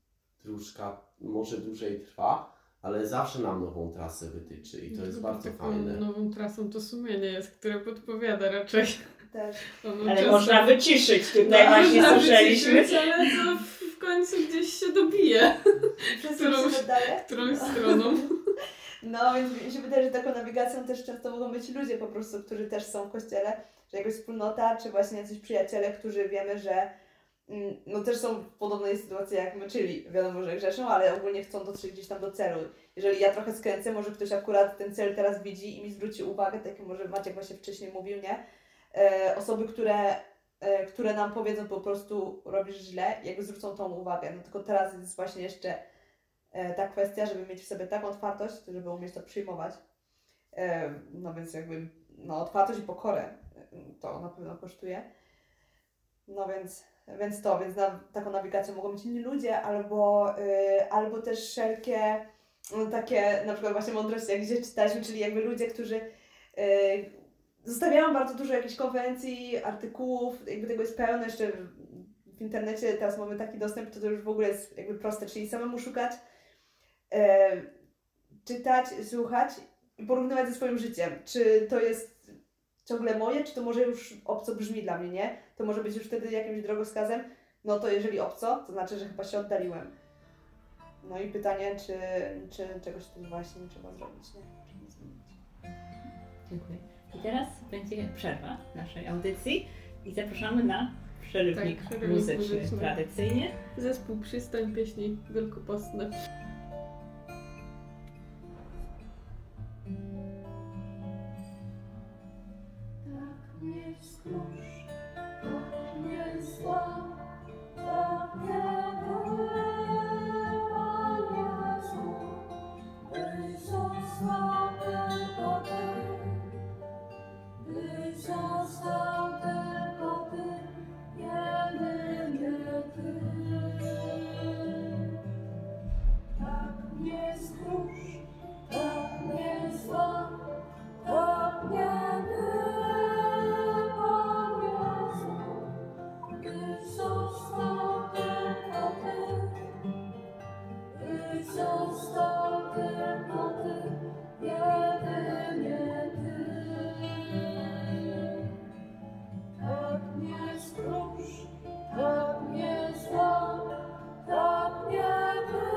dróżka, może dłużej trwa, ale zawsze nam nową trasę wytyczy i to jest Tylko bardzo taką fajne. nową trasą to sumienie jest, które podpowiada raczej. Też. Ono Ale często- można wyciszyć, tutaj właśnie Można słyszeliśmy. wyciszyć, ale to w końcu gdzieś się dobije, Wszyscy Którą- się wydaje. którąś stroną. No więc mi się wydaje, że taką nawigacją też często mogą być ludzie po prostu, którzy też są w kościele, że jakaś wspólnota, czy właśnie jacyś przyjaciele, którzy wiemy, że mm, no też są w podobnej sytuacji jak my, czyli wiadomo, że grzeszą, ale ogólnie chcą dotrzeć gdzieś tam do celu. Jeżeli ja trochę skręcę, może ktoś akurat ten cel teraz widzi i mi zwróci uwagę, tak jak może Maciek właśnie wcześniej mówił, nie? E, osoby, które, e, które nam powiedzą po prostu robisz źle, jakby zwrócą tą uwagę. No tylko teraz jest właśnie jeszcze e, ta kwestia, żeby mieć w sobie taką otwartość, żeby umieć to przyjmować. E, no więc jakby no, otwartość i pokorę e, to na pewno kosztuje. No więc, więc to, więc na, taką nawigacją mogą być inni ludzie, albo, y, albo też wszelkie no, takie na przykład właśnie mądrości, jak gdzieś czytaliśmy, czyli jakby ludzie, którzy y, zostawiają bardzo dużo jakichś konwencji, artykułów, jakby tego jest pełno, jeszcze w, w internecie teraz mamy taki dostęp, to, to już w ogóle jest jakby proste, czyli samemu szukać, y, czytać, słuchać i porównywać ze swoim życiem, czy to jest ciągle moje, czy to może już obco brzmi dla mnie, nie? To może być już wtedy jakimś drogowskazem. No to jeżeli obco, to znaczy, że chyba się oddaliłem. No i pytanie, czy, czy czegoś tu właśnie trzeba zrobić, nie? Czy nie zmienić. Dziękuję. I teraz będzie przerwa naszej audycji i zapraszamy na przerywnik Tak, przerywnik muzyczny muzyczny. tradycyjnie. Zespół Przystań, pieśni wielkopostne. nie skrusz, tak nie złam, tak nie Panie Jezu, by został tylko Ty, by został tylko Ty, jedynie Ty. Tak nie skrusz, tak nie złam, tak nie Panie Jezu, by został tylko Ty, by został tylko Ty, jedynie Ty. Tak nie skrusz, tak nie złam, tak nie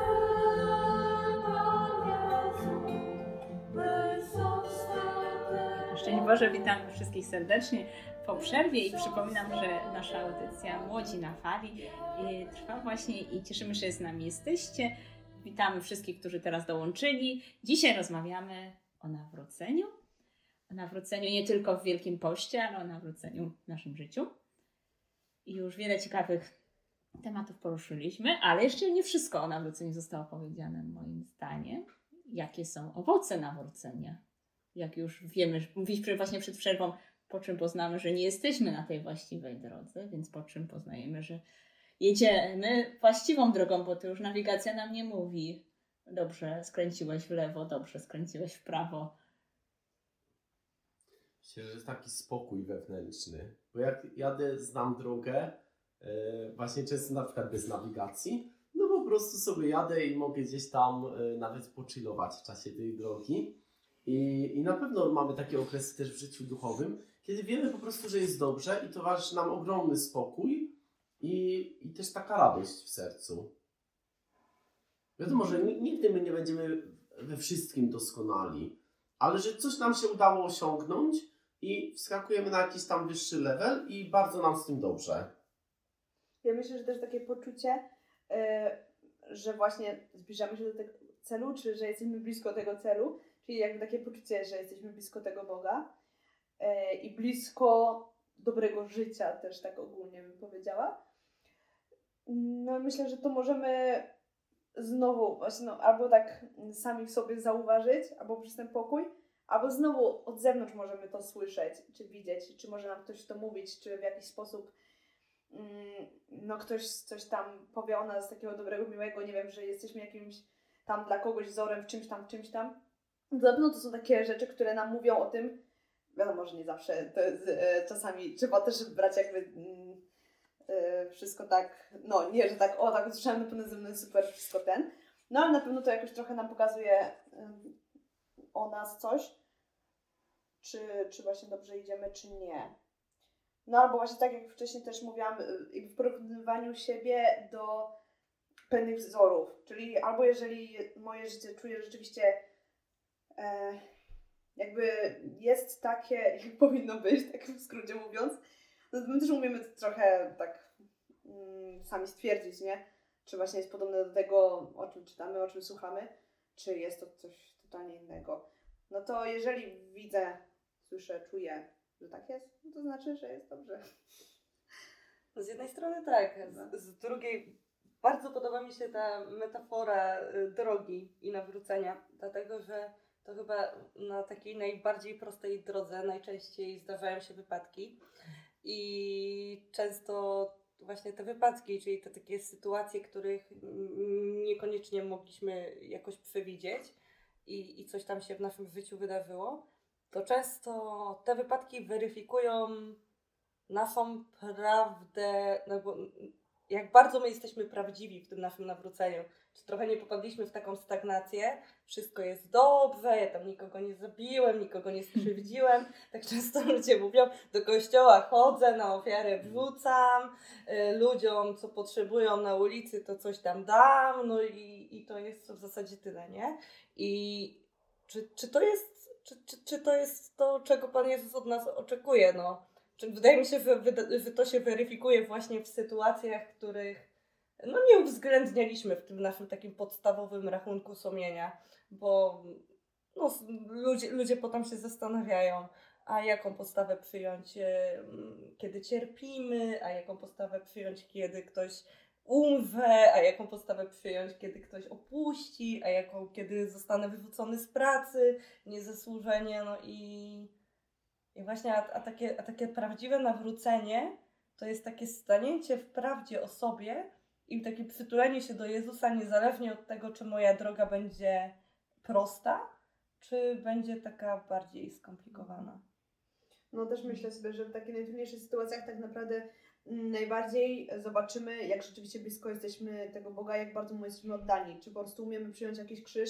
Panie Jezu, by został tylko. Szczęść Boże, witam wszystkich serdecznie po przerwie i przypominam, że nasza audycja Młodzi na Fali trwa właśnie i cieszymy się, że z nami jesteście. Witamy wszystkich, którzy teraz dołączyli. Dzisiaj rozmawiamy o nawróceniu. O nawróceniu nie tylko w Wielkim Poście, ale o nawróceniu w naszym życiu. I już wiele ciekawych tematów poruszyliśmy, ale jeszcze nie wszystko o nawróceniu zostało powiedziane moim zdaniem. Jakie są owoce nawrócenia? Jak już wiemy, że mówiliśmy właśnie przed przerwą, po czym poznamy, że nie jesteśmy na tej właściwej drodze, więc po czym poznajemy, że jedziemy właściwą drogą, bo to już nawigacja nam nie mówi dobrze, skręciłeś w lewo, dobrze, skręciłeś w prawo. Myślę, że jest taki spokój wewnętrzny, bo jak jadę, znam drogę, yy, właśnie często na przykład bez nawigacji, no po prostu sobie jadę i mogę gdzieś tam yy, nawet pochillować w czasie tej drogi. I, I na pewno mamy takie okresy też w życiu duchowym, kiedy wiemy po prostu, że jest dobrze i towarzyszy nam ogromny spokój i, i też taka radość w sercu. Wiadomo, że nigdy my nie będziemy we wszystkim doskonali, ale że coś nam się udało osiągnąć i wskakujemy na jakiś tam wyższy level i bardzo nam z tym dobrze. Ja myślę, że też takie poczucie, yy, że właśnie zbliżamy się do tego celu, czy że jesteśmy blisko tego celu, czyli jakby takie poczucie, że jesteśmy blisko tego Boga yy, i blisko dobrego życia też tak ogólnie bym powiedziała. No myślę, że to możemy znowu właśnie no, albo tak sami w sobie zauważyć, albo przez ten pokój, albo znowu od zewnątrz możemy to słyszeć, czy widzieć, czy może nam ktoś to mówić, czy w jakiś sposób mm, no ktoś coś tam powie o nas takiego dobrego, miłego, nie wiem, że jesteśmy jakimś tam dla kogoś wzorem w czymś tam, w czymś tam. To na pewno to są takie rzeczy, które nam mówią o tym, wiadomo, że nie zawsze, to jest, e, czasami trzeba też brać jakby mm, e, wszystko tak, no nie, że tak, o tak usłyszałem, na pewno ze mną jest super, wszystko ten, no ale na pewno to jakoś trochę nam pokazuje y, o nas coś, czy, czy właśnie dobrze idziemy, czy nie. No albo właśnie tak jak wcześniej też mówiłam, y, w porównywaniu siebie do pewnych wzorów, czyli albo jeżeli moje życie czuję rzeczywiście e, jakby jest takie, jak powinno być, tak w skrócie mówiąc, no to my też umiemy to trochę tak mm, sami stwierdzić, nie? Czy właśnie jest podobne do tego, o czym czytamy, o czym słuchamy, czy jest to coś totalnie innego. No to jeżeli widzę, słyszę, czuję, że tak jest, no to znaczy, że jest dobrze. Z jednej strony tak, z, z drugiej bardzo podoba mi się ta metafora y, drogi i nawrócenia, dlatego że to chyba na takiej najbardziej prostej drodze najczęściej zdarzają się wypadki i często właśnie te wypadki, czyli te takie sytuacje, których niekoniecznie mogliśmy jakoś przewidzieć i, i coś tam się w naszym życiu wydarzyło, to często te wypadki weryfikują naszą prawdę, no bo jak bardzo my jesteśmy prawdziwi w tym naszym nawróceniu. Czy trochę nie popadliśmy w taką stagnację, wszystko jest dobrze, ja tam nikogo nie zabiłem, nikogo nie skrzywdziłem. Tak często ludzie mówią, do kościoła chodzę, na ofiarę wrzucam, y, ludziom, co potrzebują na ulicy, to coś tam dam, no i, i to jest w zasadzie tyle, nie? I czy, czy, to jest, czy, czy, czy to jest to, czego Pan Jezus od nas oczekuje? No, czy wydaje mi się, że, że to się weryfikuje właśnie w sytuacjach, w których no nie uwzględnialiśmy w tym naszym takim podstawowym rachunku sumienia, bo no, ludzie, ludzie potem się zastanawiają, a jaką postawę przyjąć, kiedy cierpimy, a jaką postawę przyjąć, kiedy ktoś umrze, a jaką postawę przyjąć, kiedy ktoś opuści, a jaką, kiedy zostanę wyrzucony z pracy, niezasłużenie, no i, i właśnie, a, a, takie, a takie prawdziwe nawrócenie to jest takie stanięcie w prawdzie o sobie i takie przytulenie się do Jezusa niezależnie od tego, czy moja droga będzie prosta, czy będzie taka bardziej skomplikowana. No też myślę sobie, że w takich najtrudniejszych sytuacjach tak naprawdę najbardziej zobaczymy, jak rzeczywiście blisko jesteśmy tego Boga, jak bardzo Mu jesteśmy oddani. Czy po prostu umiemy przyjąć jakiś krzyż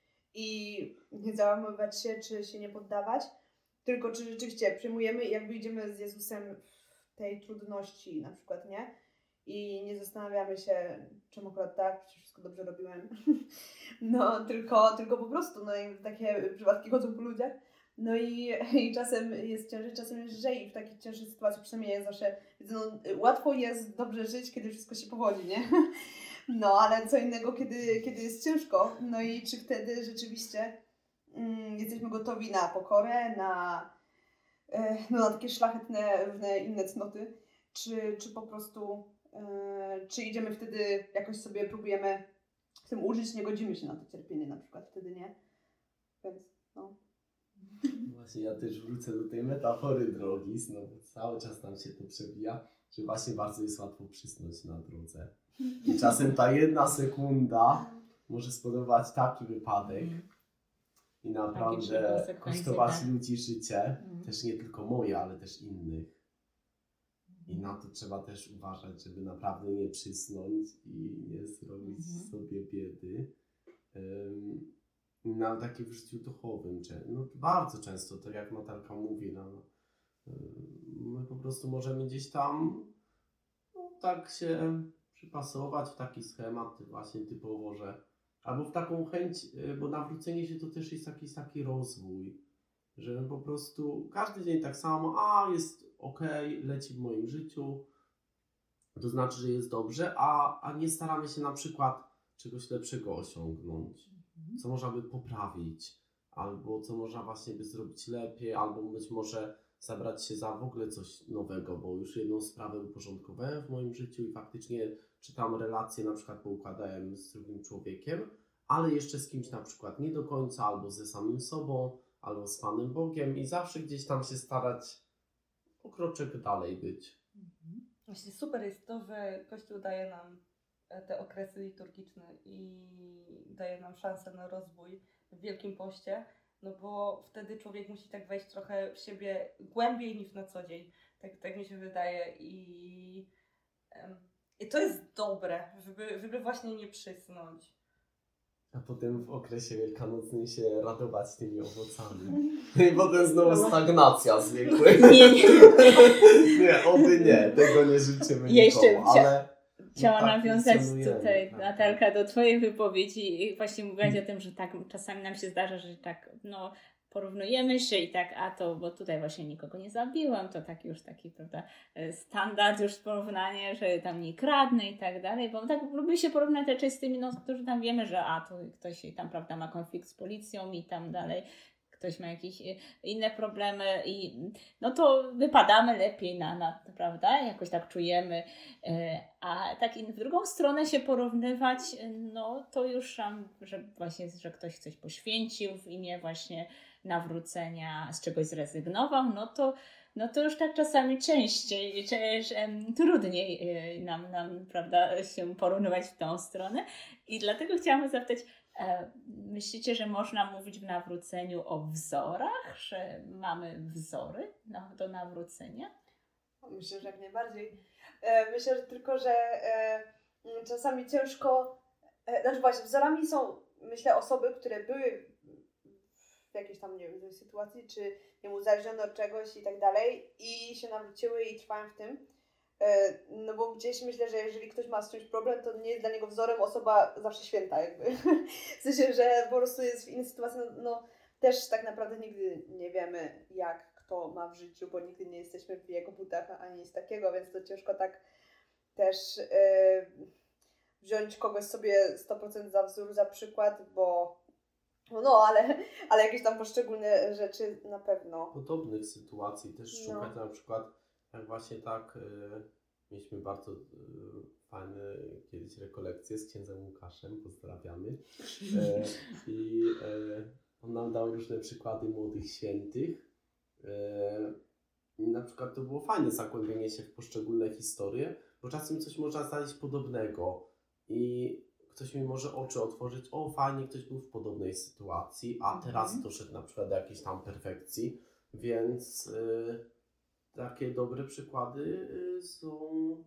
i nie załamywać się, czy się nie poddawać, tylko czy rzeczywiście przyjmujemy i jakby idziemy z Jezusem w tej trudności na przykład, nie? I nie zastanawiamy się, czemu akurat tak, przecież wszystko dobrze robiłem. No, tylko, tylko po prostu, no i takie przypadki chodzą po ludziach. No i, i czasem jest ciężej, czasem jest lżej i w takich cięższych sytuacjach przynajmniej ja zawsze widzę, no, łatwo jest dobrze żyć, kiedy wszystko się powodzi, nie? No, ale co innego, kiedy, kiedy jest ciężko. No i czy wtedy rzeczywiście mm, jesteśmy gotowi na pokorę, na, e, no, na takie szlachetne różne inne cnoty, czy, czy po prostu e, czy idziemy wtedy jakoś sobie próbujemy w tym użyć, nie godzimy się na to cierpienie na przykład, wtedy nie. Więc no. Właśnie ja też wrócę do tej metafory drogi, znowu cały czas nam się to przebija, że właśnie bardzo jest łatwo przysnąć na drodze. I czasem ta jedna sekunda może spowodować taki wypadek i naprawdę kosztować tak. ludzi życie, mm. też nie tylko moje, ale też innych. I na to trzeba też uważać, żeby naprawdę nie przysnąć i nie zrobić mm-hmm. sobie biedy. Um, na takim w życiu duchowym, no bardzo często, tak jak Natalka mówi, no, my po prostu możemy gdzieś tam no, tak się przypasować w taki schemat właśnie typowo, że albo w taką chęć, bo nawrócenie się to też jest jakiś taki rozwój, że po prostu każdy dzień tak samo, a jest okej, okay, leci w moim życiu, to znaczy, że jest dobrze, a, a nie staramy się na przykład czegoś lepszego osiągnąć, co można by poprawić, albo co można właśnie by zrobić lepiej, albo być może zabrać się za w ogóle coś nowego, bo już jedną sprawę uporządkowałem w moim życiu i faktycznie czytam relacje, na przykład poukładałem z drugim człowiekiem, ale jeszcze z kimś na przykład nie do końca, albo ze samym sobą, albo z Panem Bogiem i zawsze gdzieś tam się starać o kroczek dalej być. Mhm. Właśnie super jest to, że Kościół daje nam te okresy liturgiczne i daje nam szansę na rozwój w Wielkim Poście, no bo wtedy człowiek musi tak wejść trochę w siebie głębiej niż na co dzień. Tak, tak mi się wydaje i, um, i to jest dobre, żeby, żeby właśnie nie przysnąć. A potem w okresie wielkanocnym się radować tymi owocami. I potem znowu stagnacja zwykła. Nie, nie. Nie, oby nie, tego nie życzymy ja nikomu, ale... Chciałam no tak, nawiązać tutaj, tak, Natalka, do Twojej wypowiedzi i właśnie mówiłaś o tym, że tak czasami nam się zdarza, że tak, no, porównujemy się i tak, a to, bo tutaj właśnie nikogo nie zabiłam, to taki już taki, prawda, standard już porównanie, że tam nie kradnę i tak dalej, bo tak lubię się porównać raczej z tymi, no, którzy tam wiemy, że a, to ktoś tam, prawda, ma konflikt z policją i tam dalej, ktoś ma jakieś inne problemy i no to wypadamy lepiej na, na prawda, jakoś tak czujemy, a tak w drugą stronę się porównywać, no to już, że właśnie, że ktoś coś poświęcił w imię właśnie nawrócenia, z czegoś zrezygnował, no to, no to już tak czasami częściej, częściej trudniej nam, nam, prawda, się porównywać w tą stronę i dlatego chciałam zapytać, myślicie, że można mówić w nawróceniu o wzorach, że mamy wzory do nawrócenia? Myślę, że jak najbardziej. Myślę, że tylko, że czasami ciężko, znaczy właśnie wzorami są, myślę, osoby, które były w jakiejś tam, nie wiem, sytuacji, czy nie wiem, uzależnione od czegoś i tak dalej i się nawróciły i trwają w tym. No bo gdzieś myślę, że jeżeli ktoś ma z czymś problem, to nie jest dla niego wzorem osoba zawsze święta jakby. W sensie, że po prostu jest w innej sytuacji, no, no też tak naprawdę nigdy nie wiemy, jak kto ma w życiu, bo nigdy nie jesteśmy w jego butach ani nic takiego, więc to ciężko tak też yy, wziąć kogoś sobie sto procent za wzór, za przykład, bo No, ale, ale jakieś tam poszczególne rzeczy na pewno. Podobnych sytuacji też No. szukać, na przykład jak właśnie tak, y, mieliśmy bardzo y, fajne kiedyś rekolekcje z księdzem Łukaszem, pozdrawiamy. E, I e, on nam dał różne przykłady młodych świętych. E, I na przykład to było fajne zagłębienie się w poszczególne historie, bo czasem coś można znaleźć podobnego i ktoś mi może oczy otworzyć, o fajnie, ktoś był w podobnej sytuacji, a teraz Mhm. doszedł na przykład do jakiejś tam perfekcji, więc y, takie dobre przykłady y, są,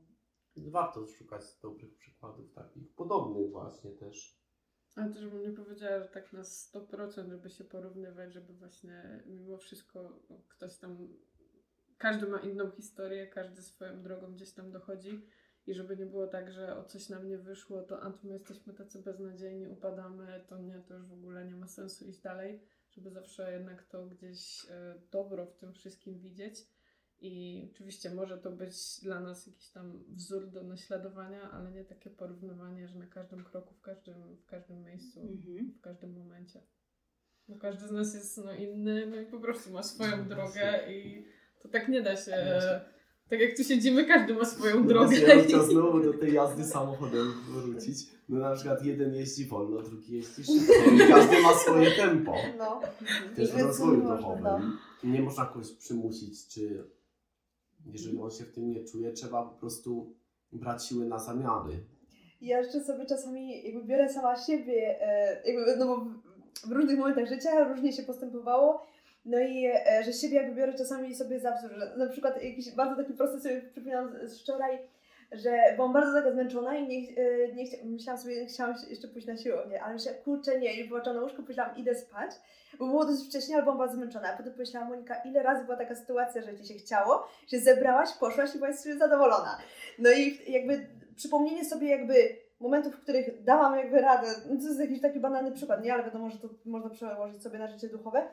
warto szukać dobrych przykładów takich, podobnych właśnie też. Ale też bym nie powiedziała, że tak na sto procent, żeby się porównywać, żeby właśnie mimo wszystko no, ktoś tam, każdy ma inną historię, każdy swoją drogą gdzieś tam dochodzi i żeby nie było tak, że o coś nam nie wyszło, to a tu my jesteśmy tacy beznadziejni, upadamy, to nie, to już w ogóle nie ma sensu iść dalej, żeby zawsze jednak to gdzieś e, dobro w tym wszystkim widzieć. I oczywiście może to być dla nas jakiś tam wzór do naśladowania, ale nie takie porównywanie, że na każdym kroku, w każdym, w każdym miejscu, Mhm. w każdym momencie. Bo każdy z nas jest no, inny, no i po prostu ma swoją drogę i to tak nie da się... Tak jak tu siedzimy, każdy ma swoją drogę. Ja bym chciał znowu do tej jazdy samochodem wrócić. No na przykład jeden jeździ wolno, drugi jeździ szybko i każdy ma swoje tempo. No. Też w Więc rozwoju nie można, duchowym. Nie można kogoś przymusić, czy jeżeli on się w tym nie czuje, trzeba po prostu brać siły na zamiary. Ja jeszcze sobie czasami jakby biorę sama siebie, e, jakby, no bo w, w różnych momentach życia różnie się postępowało, no i e, że siebie jakby biorę czasami sobie za wzór, że na przykład jakiś bardzo taki prosty sobie przypominam z, z wczoraj, że byłam bardzo taka zmęczona i nie, e, nie chcia, myślałam sobie, chciałam się jeszcze pójść na siłownię, ale myślałam, kurczę nie, i wyłączam na łóżko, pomyślałam, idę spać, bo było dosyć wcześnie, ale byłam bardzo zmęczona, a potem pomyślałam, Monika, ile razy była taka sytuacja, że Ci się chciało, że zebrałaś, poszłaś i byłaś sobie zadowolona. No i jakby przypomnienie sobie jakby momentów, w których dałam jakby radę, no to jest jakiś taki banalny przykład, nie, ale wiadomo, że to można przełożyć sobie na życie duchowe.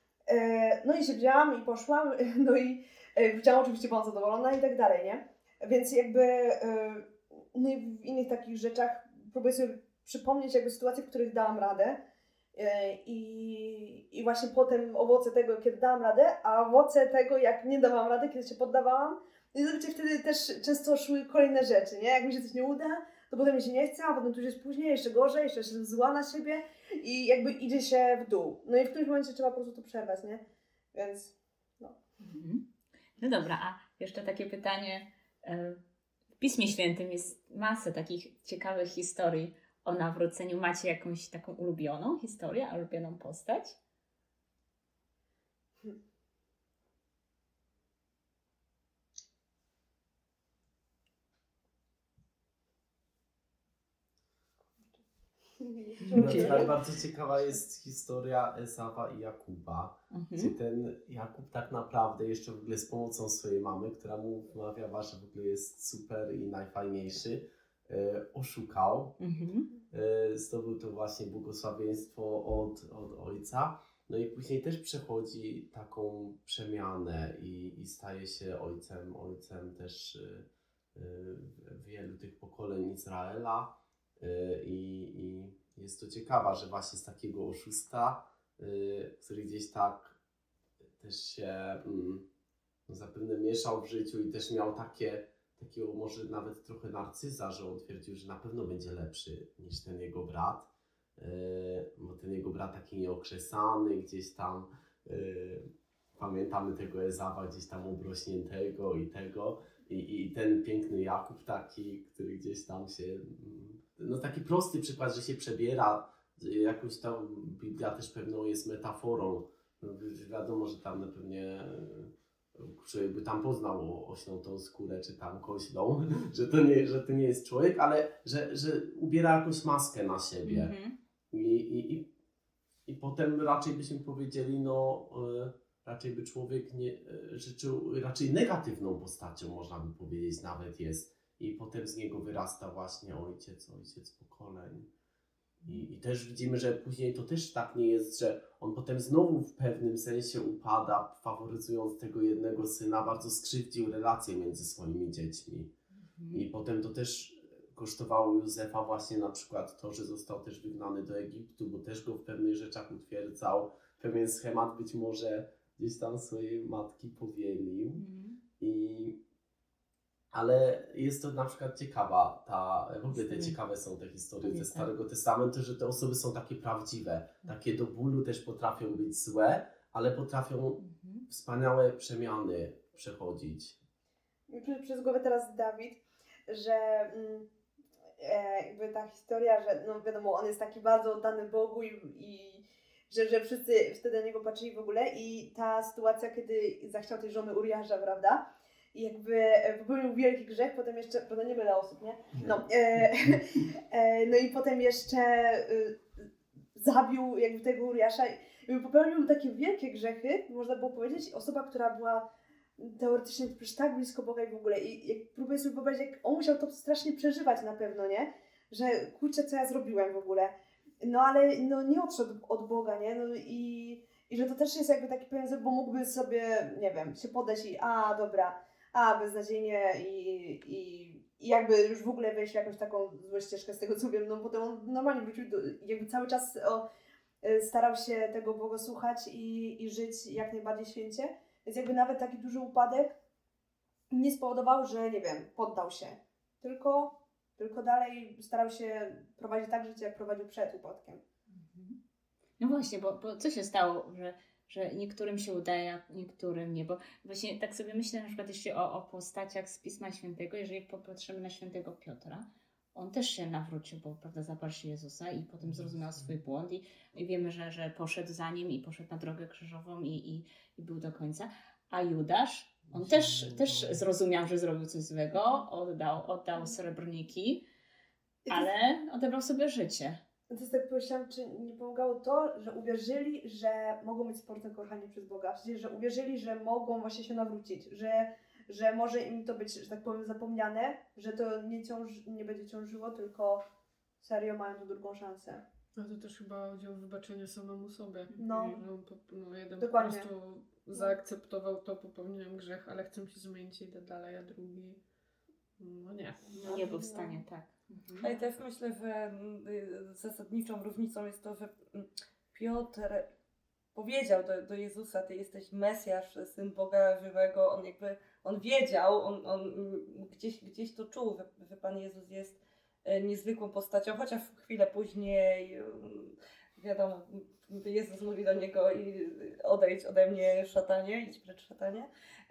E, no i się wzięłam i poszłam, no i e, wzięłam, oczywiście byłam zadowolona i tak dalej, nie? Więc jakby e, no i w innych takich rzeczach próbuję sobie przypomnieć jakby sytuacje, w których dałam radę e, i, i właśnie potem owoce tego, kiedy dałam radę, a owoce tego, jak nie dawałam rady, kiedy się poddawałam. I zazwyczaj wtedy też często szły kolejne rzeczy, nie? Jak mi się coś nie uda, to potem mi się nie chce, a potem tu już jest później, jeszcze gorzej, jeszcze jestem zła na siebie i jakby idzie się w dół. No i w którymś momencie trzeba po prostu to przerwać, nie? Więc no. Mhm. No dobra, a jeszcze takie pytanie. W Piśmie Świętym jest masę takich ciekawych historii o nawróceniu. Macie jakąś taką ulubioną historię, ulubioną postać? Na przykład bardzo ciekawa jest historia Esawa i Jakuba, Mhm. gdzie ten Jakub tak naprawdę jeszcze w ogóle z pomocą swojej mamy, która mu wmawiała, że w ogóle jest super i najfajniejszy, e, oszukał. Mhm. E, zdobył to właśnie błogosławieństwo od, od ojca. No i później też przechodzi taką przemianę i, i staje się ojcem, ojcem też e, e, wielu tych pokoleń Izraela. I, I jest to ciekawe, że właśnie z takiego oszusta, yy, który gdzieś tak też się mm, no zapewne mieszał w życiu i też miał takie, takiego może nawet trochę narcyza, że on twierdził, że na pewno będzie lepszy niż ten jego brat, yy, bo ten jego brat taki nieokrzesany, gdzieś tam yy, pamiętamy tego Ezawa gdzieś tam obrośniętego i tego i, i ten piękny Jakub taki, który gdzieś tam się no taki prosty przykład, że się przebiera, jakoś tam Biblia też pewną jest metaforą, no, wiadomo, że tam na pewnie człowiek by tam poznał ośną tą skórę, czy tam koślą, że to nie, że to nie jest człowiek, ale że, że ubiera jakąś maskę na siebie. Mhm. I, i, i, I potem raczej byśmy powiedzieli, no raczej by człowiek nie życzył, raczej negatywną postacią, można by powiedzieć, nawet jest. I potem z niego wyrasta właśnie ojciec, ojciec pokoleń. I, I też widzimy, że później to też tak nie jest, że on potem znowu w pewnym sensie upada, faworyzując tego jednego syna, bardzo skrzywdził relacje między swoimi dziećmi. Mhm. I potem to też kosztowało Józefa właśnie na przykład to, że został też wygnany do Egiptu, bo też go w pewnych rzeczach utwierdzał. Pewien schemat być może gdzieś tam swojej matki powielił. Mm. I ale jest to na przykład ciekawa, ta, w ogóle te ciekawe są te historie ze Starego Testamentu, że te osoby są takie prawdziwe, takie do bólu też potrafią być złe, ale potrafią mhm. wspaniałe przemiany przechodzić. Mi przyszedł przez głowę teraz Dawid, że mm, e, jakby ta historia, że no wiadomo, on jest taki bardzo oddany Bogu i, i że, że wszyscy wtedy na niego patrzyli w ogóle i ta sytuacja, kiedy zachciał tej żony Uriasza, prawda? I jakby popełnił wielki grzech, potem jeszcze, potem nie byle osób, nie? No, e, e, no i potem jeszcze e, zabił jakby tego Uriasza i popełnił takie wielkie grzechy, można było powiedzieć, osoba, która była teoretycznie przecież tak blisko Boga i w ogóle i jak próbuję sobie wyobrazić, jak on musiał to strasznie przeżywać na pewno, nie? Że kurczę, co ja zrobiłem w ogóle. No ale no, nie odszedł od Boga, nie? No i, i że to też jest jakby taki pewien, bo mógłby sobie, nie wiem, się podejść i a, dobra, a, beznadziejnie i, i, i jakby już w ogóle wejść w jakąś taką złą ścieżkę z tego, co wiem, no potem on normalnie wrócił, do, jakby cały czas o, starał się tego Boga słuchać i, i żyć jak najbardziej święcie, więc jakby nawet taki duży upadek nie spowodował, że nie wiem, poddał się, tylko, tylko dalej starał się prowadzić tak życie, jak prowadził przed upadkiem. No właśnie, bo, bo co się stało, że że niektórym się udaje, a niektórym nie, bo właśnie tak sobie myślę na przykład jeszcze o, o postaciach z Pisma Świętego, jeżeli popatrzymy na świętego Piotra, on też się nawrócił, bo prawda, zaparł się Jezusa i potem zrozumiał swój błąd i, i wiemy, że, że poszedł za nim i poszedł na drogę krzyżową i, i, i był do końca, a Judasz, on też, też zrozumiał, że zrobił coś złego, oddał, oddał srebrniki, ale odebrał sobie życie. To jest tak pomyślałam, czy nie pomagało to, że uwierzyli, że mogą być sportem kochani przez Boga. W sensie, że uwierzyli, że mogą właśnie się nawrócić, że, że może im to być, że tak powiem, zapomniane, że to nie, ciąży, nie będzie ciążyło, tylko serio mają tu drugą szansę. A to też chyba chodzi o wybaczenie samemu sobie. No. I że on po, no, jeden Dokładnie. po prostu zaakceptował to, popełniłem grzech, ale chcę się zmienić, idę dalej, a drugi no nie. No nie był w stanie, tak. Mhm. Ale też myślę, że zasadniczą różnicą jest to, że Piotr powiedział do, do Jezusa, Ty jesteś Mesjasz, Syn Boga żywego. On jakby, on wiedział, on, on gdzieś, gdzieś to czuł, że, że Pan Jezus jest niezwykłą postacią, chociaż chwilę później wiadomo, Jezus mówi do niego i odejdź ode mnie, szatanie, idź precz, szatanie.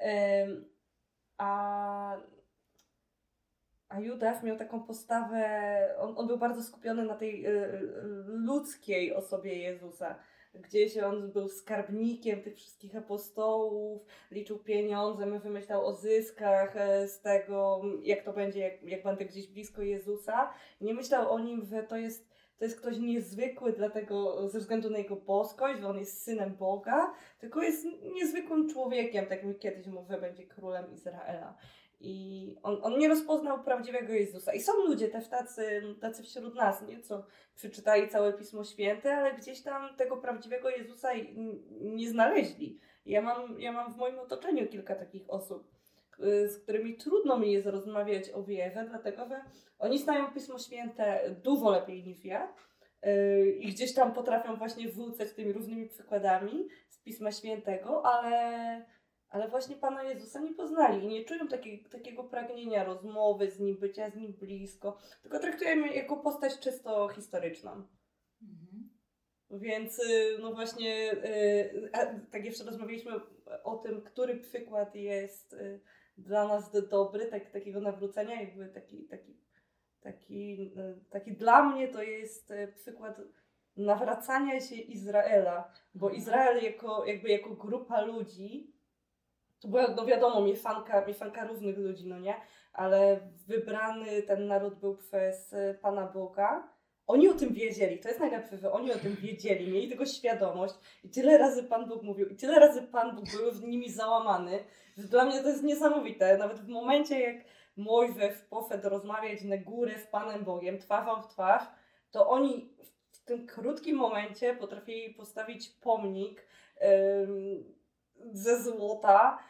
A A Judasz miał taką postawę, on, on był bardzo skupiony na tej y, ludzkiej osobie Jezusa. Gdzieś on był skarbnikiem tych wszystkich apostołów, liczył pieniądze, wymyślał o zyskach z tego, jak to będzie, jak, jak będę gdzieś blisko Jezusa. Nie myślał o nim, że to jest, to jest ktoś niezwykły dlatego, ze względu na jego boskość, że on jest synem Boga, tylko jest niezwykłym człowiekiem, tak jak kiedyś mówię, będzie królem Izraela. I on, on nie rozpoznał prawdziwego Jezusa. I są ludzie też tacy, tacy wśród nas, nie? Co przeczytali całe Pismo Święte, ale gdzieś tam tego prawdziwego Jezusa nie znaleźli. Ja mam, ja mam w moim otoczeniu kilka takich osób, z którymi trudno mi jest rozmawiać o wierze, dlatego że oni znają Pismo Święte dużo lepiej niż ja i gdzieś tam potrafią właśnie wrzucać tymi różnymi przykładami z Pisma Świętego, ale... ale właśnie Pana Jezusa nie poznali i nie czują takiej, takiego pragnienia rozmowy z Nim, bycia z Nim blisko, tylko traktujemy jako postać czysto historyczną. Mhm. Więc no właśnie, tak jeszcze rozmawialiśmy o tym, który przykład jest dla nas dobry, tak, takiego nawrócenia, jakby taki, taki, taki, taki dla mnie to jest przykład nawracania się Izraela, bo Izrael jako, jakby jako grupa ludzi, to była, no wiadomo, mieszanka, mieszanka różnych ludzi, no nie? Ale wybrany ten naród był przez Pana Boga. Oni o tym wiedzieli, to jest najlepsze, że oni o tym wiedzieli, mieli tego świadomość i tyle razy Pan Bóg mówił i tyle razy Pan Bóg był z nimi załamany, że dla mnie to jest niesamowite. Nawet w momencie, jak Mojżesz poszedł rozmawiać na górę z Panem Bogiem, twarzą w twarz, to oni w tym krótkim momencie potrafili postawić pomnik ym, ze złota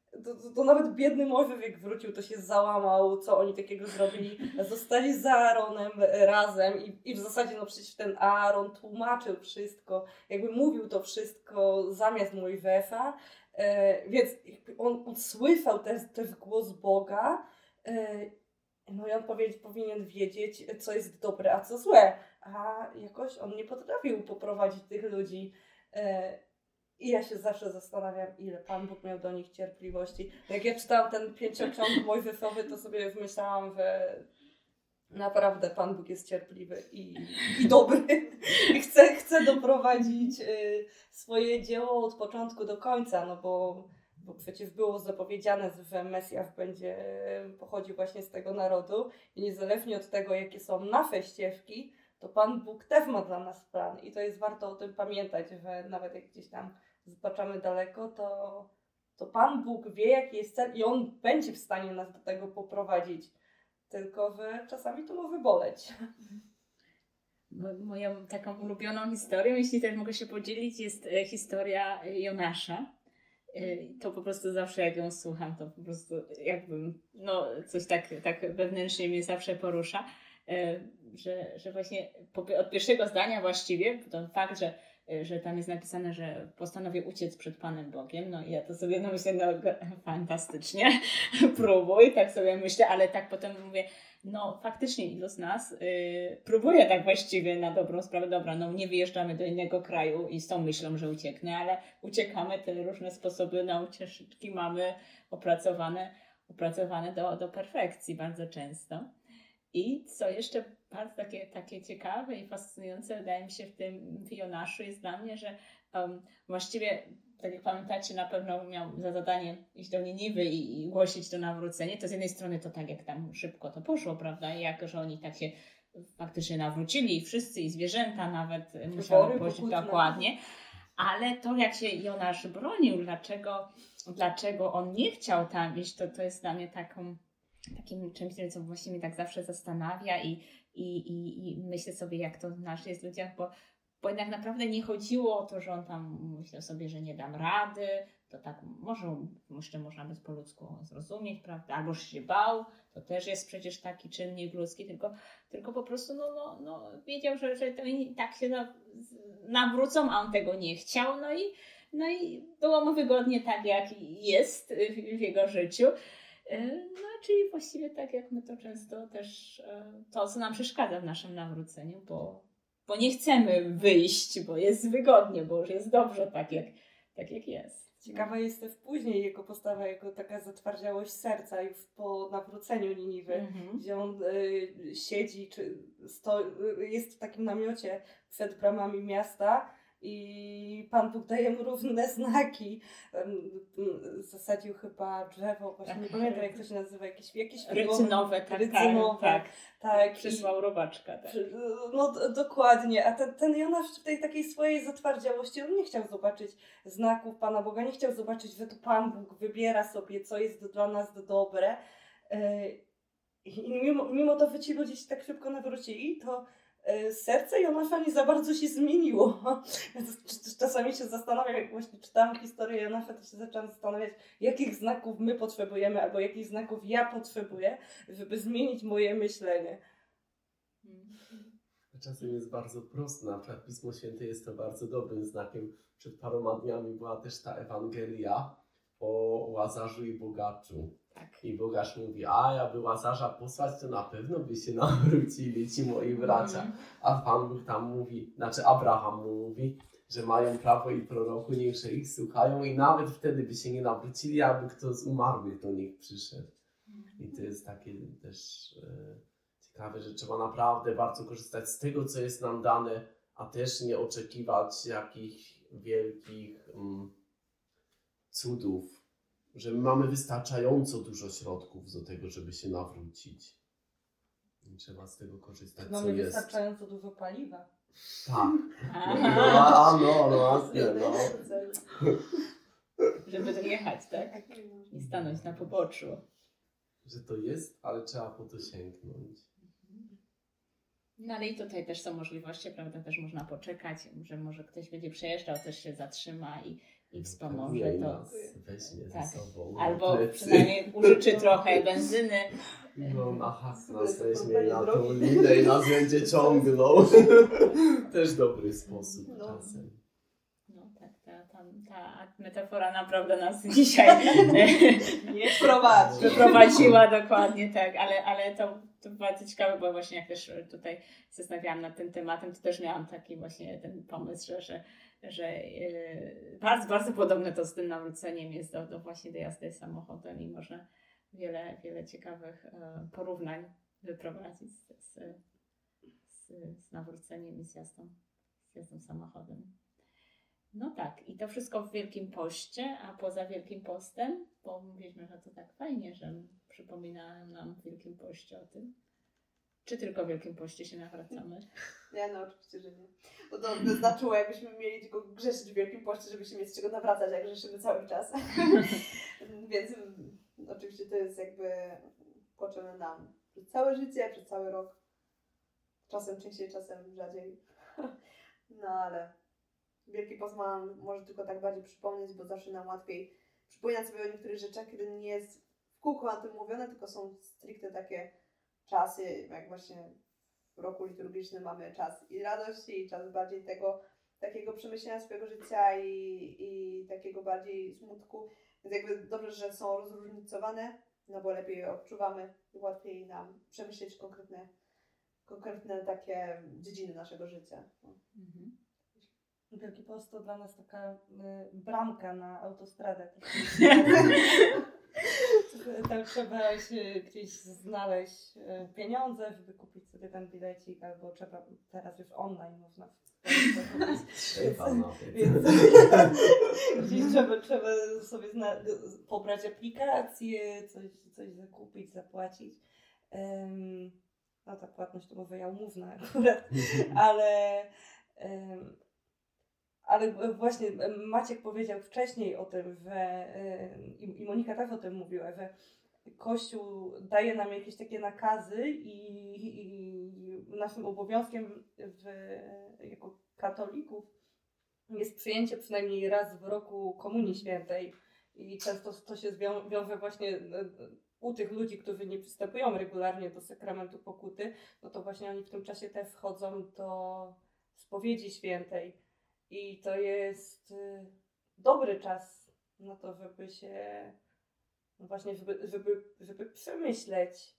To, to, to nawet biedny Mojżesz jak wrócił, to się załamał, co oni takiego zrobili. Zostali z Aaronem razem i, i w zasadzie no przecież ten Aaron tłumaczył wszystko, jakby mówił to wszystko zamiast Mojżesza, e, więc on, on słyszał też, też głos Boga, e, no i on powie, powinien wiedzieć, co jest dobre, a co złe, a jakoś on nie potrafił poprowadzić tych ludzi. E, I ja się zawsze zastanawiam, ile Pan Bóg miał do nich cierpliwości. Jak ja czytałam ten pięciociąg mojżeszowy, to sobie myślałam, że naprawdę Pan Bóg jest cierpliwy i, i dobry. I chce, chce doprowadzić y, swoje dzieło od początku do końca, no bo, bo przecież było zapowiedziane, że Mesjasz będzie pochodził właśnie z tego narodu i niezależnie od tego, jakie są nasze ścieżki, to Pan Bóg też ma dla nas plan i to jest warto o tym pamiętać, że nawet jak gdzieś tam zobaczymy daleko, to, to Pan Bóg wie, jaki jest cel i On będzie w stanie nas do tego poprowadzić. Tylko, że czasami to może boleć. Moją taką ulubioną historią, jeśli też mogę się podzielić, jest historia Jonasza. To po prostu zawsze jak ją słucham, to po prostu jakbym, no coś tak, tak wewnętrznie mnie zawsze porusza, że, że właśnie od pierwszego zdania właściwie, to fakt, że że tam jest napisane, że postanowił uciec przed Panem Bogiem, no i ja to sobie no myślę, no fantastycznie, próbuj, tak sobie myślę, ale tak potem mówię, no faktycznie ilu z nas yy, próbuje tak właściwie na dobrą sprawę, dobra, no nie wyjeżdżamy do innego kraju i z tą myślą, że ucieknę, ale uciekamy, te różne sposoby na ucieczki mamy opracowane, opracowane do, do perfekcji bardzo często. I co jeszcze bardzo takie, takie ciekawe i fascynujące wydaje mi się w tym w Jonaszu jest dla mnie, że um, właściwie, tak jak pamiętacie, na pewno miał za zadanie iść do Niniwy i, i głosić to nawrócenie. To z jednej strony to tak jak tam szybko to poszło, prawda? I jak, że oni tak się faktycznie nawrócili i wszyscy i zwierzęta nawet musiały pójść dokładnie. Ale to jak się Jonasz bronił, dlaczego, dlaczego on nie chciał tam iść, to, to jest dla mnie taką takim czymś, co właśnie mnie tak zawsze zastanawia i, i, i, i myślę sobie, jak to w naszych ludziach, bo, bo jednak naprawdę nie chodziło o to, że on tam myślał sobie, że nie dam rady, to tak może jeszcze można by po ludzku zrozumieć, prawda, albo że się bał, to też jest przecież taki czynnik ludzki, tylko, tylko po prostu no, no, no, wiedział, że, że to i tak się nawrócą, a on tego nie chciał, no i, no i było mu wygodnie tak, jak jest w jego życiu. No, czyli właściwie tak jak my to często też, to co nam przeszkadza w naszym nawróceniu, bo, bo nie chcemy wyjść, bo jest wygodnie, bo już jest dobrze tak jak, tak jak jest. Ciekawa jest też później jego postawa, jego taka zatwardziałość serca już po nawróceniu Niniwy, mm-hmm. gdzie on y, siedzi, czy sto, jest w takim namiocie przed bramami miasta i Pan Bóg daje mu różne znaki. Zasadził chyba drzewo, właśnie tak. Nie pamiętam jak to się nazywa, jakieś, jakieś rycynowe, tak, rycynowe, tak, tak, tak. Przysłał robaczka. Tak. No d- dokładnie, a ten, ten Jonasz w tej takiej swojej zatwardziałości, on nie chciał zobaczyć znaków Pana Boga, nie chciał zobaczyć, że to Pan Bóg wybiera sobie, co jest dla nas dobre. I mimo, mimo to, że ci ludzie się tak szybko nawrócili, to serce Jonasza nie za bardzo się zmieniło. Czasami się zastanawiam, jak właśnie czytałam historię Jonasza, to się zaczęłam zastanawiać, jakich znaków my potrzebujemy, albo jakich znaków ja potrzebuję, żeby zmienić moje myślenie. Czasem jest bardzo proste, na przykład Pismo Święte jest to bardzo dobrym znakiem. Przed paroma dniami była też ta Ewangelia o Łazarzu i bogaczu. Tak. I bogacz mówi, a ja by Łazarza posłać, to na pewno by się nawrócili ci moi bracia. Mm. A Pan Bóg tam mówi, znaczy Abraham mu mówi, że mają prawo i proroku, niechże ich słuchają i nawet wtedy by się nie nawrócili, aby kto z umarłych do nich przyszedł. Mm. I to jest takie też e, ciekawe, że trzeba naprawdę bardzo korzystać z tego, co jest nam dane, a też nie oczekiwać jakichś wielkich mm, cudów. Że my mamy wystarczająco dużo środków do tego, żeby się nawrócić. I trzeba z tego korzystać, mamy co jest. Mamy wystarczająco dużo paliwa. Tak. No, no, no, właśnie, no. Żeby dojechać, tak? I stanąć na poboczu. Że to jest, ale trzeba po to sięgnąć. No ale i tutaj też są możliwości, prawda? Też można poczekać, że może ktoś będzie przejeżdżał, też się zatrzyma i i wspomoże Pewnie to. nas weźmie Tak. ze sobą. na Albo plecy. przynajmniej użyczy trochę benzyny. No, na has nas weźmie na tą linę i nas będzie ciągnął. Też dobry sposób No. czasem. No tak, ta, ta, ta metafora naprawdę nas dzisiaj Nie wprowadzi. wyprowadziła dokładnie, tak, ale, ale to, to bardzo ciekawe, bo właśnie jak też tutaj zastanawiałam nad tym tematem, to też miałam taki właśnie ten pomysł, że, że, że yy, bardzo, bardzo podobne to z tym nawróceniem jest do, do właśnie do jazdy samochodem i można wiele, wiele ciekawych yy, porównań wyprowadzić z, z, z, z nawróceniem i z jazdą, z jazdą samochodem. No tak, i to wszystko w Wielkim Poście, a poza Wielkim Postem, bo mówiliśmy, że to tak fajnie, że przypominają nam w Wielkim Poście o tym. Czy tylko w Wielkim Poście się nawracamy? Nie, no oczywiście, że nie. Bo to by znaczyło, jakbyśmy mieli tylko grzeszyć w Wielkim Poście, żeby się mieć z czego nawracać, jak grzeszymy cały czas. Więc mm, oczywiście to jest jakby potrzebne nam przez całe życie, przez cały rok. Czasem częściej, czasem rzadziej. No ale Wielki Post ma, może tylko tak bardziej przypomnieć, bo zawsze nam łatwiej przypominać sobie o niektórych rzeczach, kiedy nie jest w kółko o tym mówione, tylko są stricte takie czasy, jak właśnie w roku liturgicznym mamy czas i radości, i czas bardziej tego takiego przemyślenia swojego życia i, i takiego bardziej smutku. Więc jakby dobrze, że są rozróżnicowane, no bo lepiej je odczuwamy i łatwiej nam przemyśleć konkretne, konkretne takie dziedziny naszego życia. No. Mhm. Wielki Post to dla nas taka y, bramka na autostradę. Tam trzeba się gdzieś znaleźć y, pieniądze, żeby kupić sobie ten bilecik, albo trzeba teraz już online można Trzeba nawet. Więc gdzieś trzeba, trzeba sobie zna- pobrać aplikację, coś, coś zakupić, zapłacić. Um, no ta płatność to mówię ja umówna akurat, ale um, ale właśnie Maciek powiedział wcześniej o tym, że i Monika też o tym mówiła, że Kościół daje nam jakieś takie nakazy i, i naszym obowiązkiem w, jako katolików jest przyjęcie przynajmniej raz w roku Komunii Świętej i często to się zwią- wiąże właśnie u tych ludzi, którzy nie przystępują regularnie do sakramentu pokuty, no to właśnie oni w tym czasie też wchodzą do spowiedzi świętej i to jest dobry czas na to, żeby się no właśnie, żeby, żeby, żeby przemyśleć,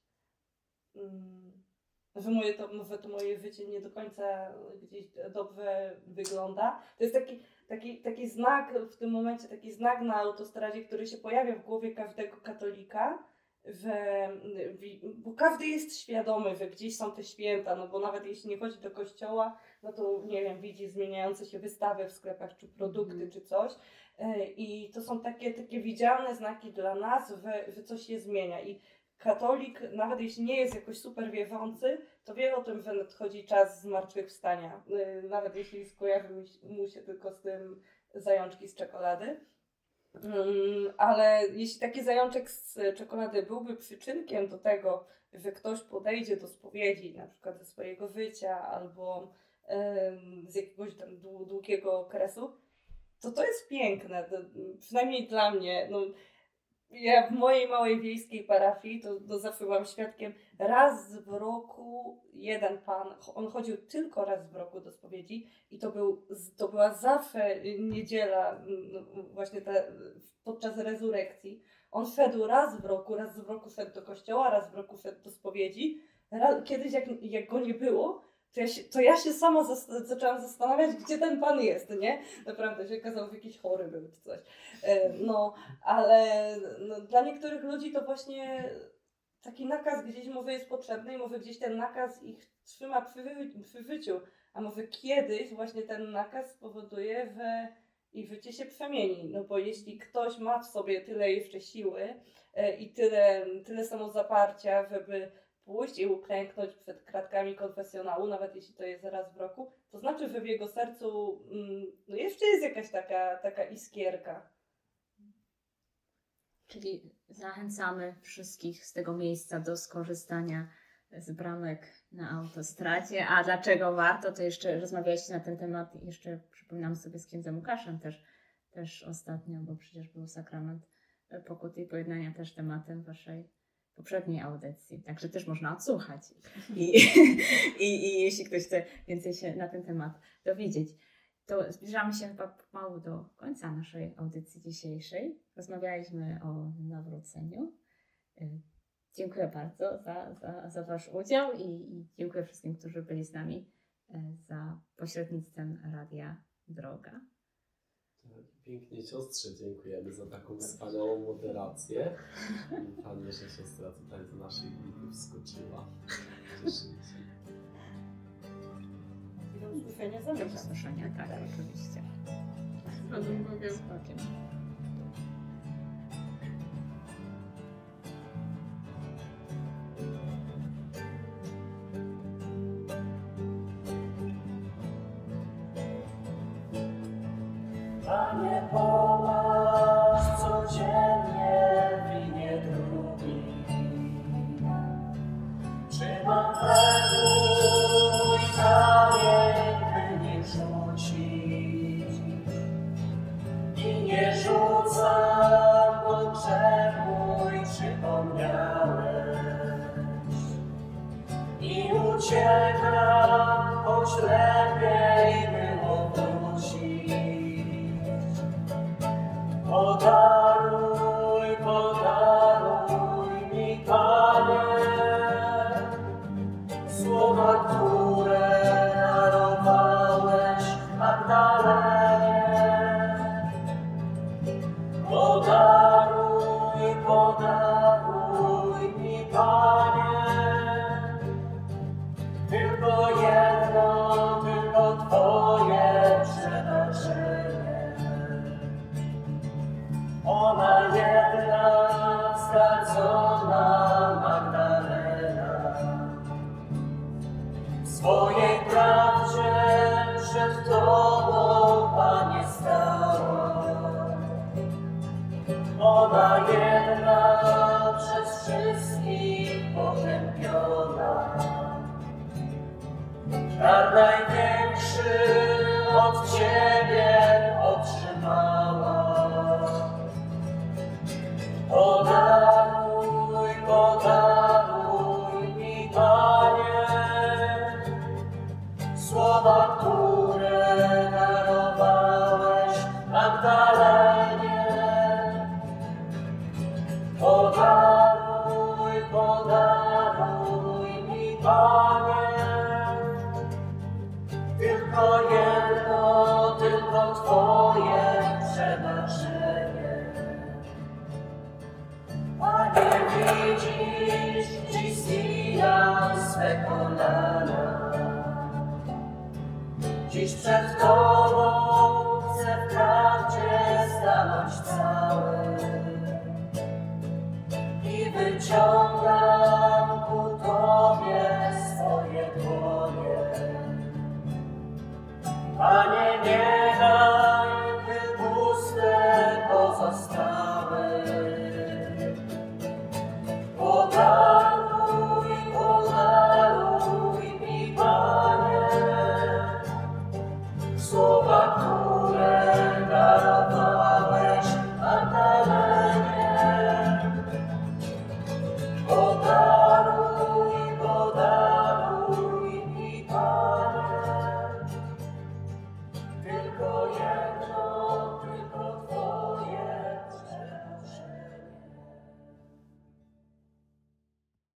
że moje to, że to moje życie nie do końca gdzieś dobrze wygląda. To jest taki, taki, taki znak w tym momencie, taki znak na autostradzie, który się pojawia w głowie każdego katolika, że, bo każdy jest świadomy, że gdzieś są te święta, no bo nawet jeśli nie chodzi do kościoła, no to nie wiem, widzi zmieniające się wystawy w sklepach, czy produkty, mm. czy coś. I to są takie, takie widzialne znaki dla nas, że, że coś się zmienia. I katolik, nawet jeśli nie jest jakoś super wierzący, to wie o tym, że nadchodzi czas zmartwychwstania. Nawet jeśli skojarzy mu się tylko z tym zajączki z czekolady. Um, ale jeśli taki zajączek z czekolady byłby przyczynkiem do tego, że ktoś podejdzie do spowiedzi, na przykład ze swojego życia albo um, z jakiegoś tam długiego okresu, to to jest piękne, to, przynajmniej dla mnie. No, ja w mojej małej wiejskiej parafii, to, to zawsze byłam świadkiem, raz w roku jeden pan, on chodził tylko raz w roku do spowiedzi i to, był, to była zawsze niedziela, właśnie te, podczas rezurekcji. On szedł raz w roku, raz w roku szedł do kościoła, raz w roku szedł do spowiedzi. Raz, kiedyś jak, jak go nie było, to ja się, to ja się sama zas- zaczęłam zastanawiać, gdzie ten pan jest, nie? Naprawdę się okazało, że jakiś chory był czy coś. E, no, ale no, dla niektórych ludzi to właśnie taki nakaz gdzieś może jest potrzebny i może gdzieś ten nakaz ich trzyma przy, wy- przy życiu, a może kiedyś właśnie ten nakaz spowoduje, że ich życie się przemieni. No bo jeśli ktoś ma w sobie tyle jeszcze siły e, i tyle, tyle samozaparcia, żeby pójść i uklęknąć przed kratkami konfesjonału, nawet jeśli to jest raz w roku, to znaczy, że w jego sercu mm, no jeszcze jest jakaś taka, taka iskierka. Czyli zachęcamy wszystkich z tego miejsca do skorzystania z bramek na autostradzie. A dlaczego warto, to jeszcze rozmawialiście na ten temat, jeszcze przypominam sobie z księdzem Łukaszem też, też ostatnio, bo przecież był sakrament pokuty i pojednania też tematem waszej poprzedniej audycji, także też można odsłuchać I, i, i jeśli ktoś chce więcej się na ten temat dowiedzieć, to zbliżamy się chyba pomału do końca naszej audycji dzisiejszej. Rozmawialiśmy o nawróceniu. Dziękuję bardzo za, za, za wasz udział i, i dziękuję wszystkim, którzy byli z nami za pośrednictwem Radia Droga. Pięknie siostrze dziękujemy za taką wspaniałą moderację. Fajnie, że siostra tutaj do naszej grupy wskoczyła. Cieszymy się. Do usłyszenia za Do miesiąc. usłyszenia, tak, oczywiście. Z Panem Bogiem. Z Bogiem. Panie, pomaż codziennie w imię drugi. Trzymam mój kamień, by nie rzucić. I nie rzucam, bo grzech mój przypomniałeś. I uciekam, choć lepiej było wrócić. Podaruj, podaruj mi, Panie, słowa, które darowałeś Magdalenie. Podaruj, podaruj mi, Panie, tylko jedno, tylko Twoje przebaczenie. Ona jedna zdradzona Magdalena w swojej prawdzie przed Tobą, Panie, stała. Ona jedna przez wszystkich potępiona, dar największy od Ciebie otrzymała. Podaruj, podaruj mi, Panie, słowa, które darowałeś Magdalenie. Podaruj, podaruj mi, Panie, tylko jedno, tylko Twoje przebaczenie. Panie, widzisz, dziś zwijam swe kolana. Dziś przed Tobą chcę w prawdzie stanąć cały i wyciągam ku Tobie swoje dłonie. Panie, nie daj, by puste pozostały. Podaruj, podaruj mi, Panie, słowa,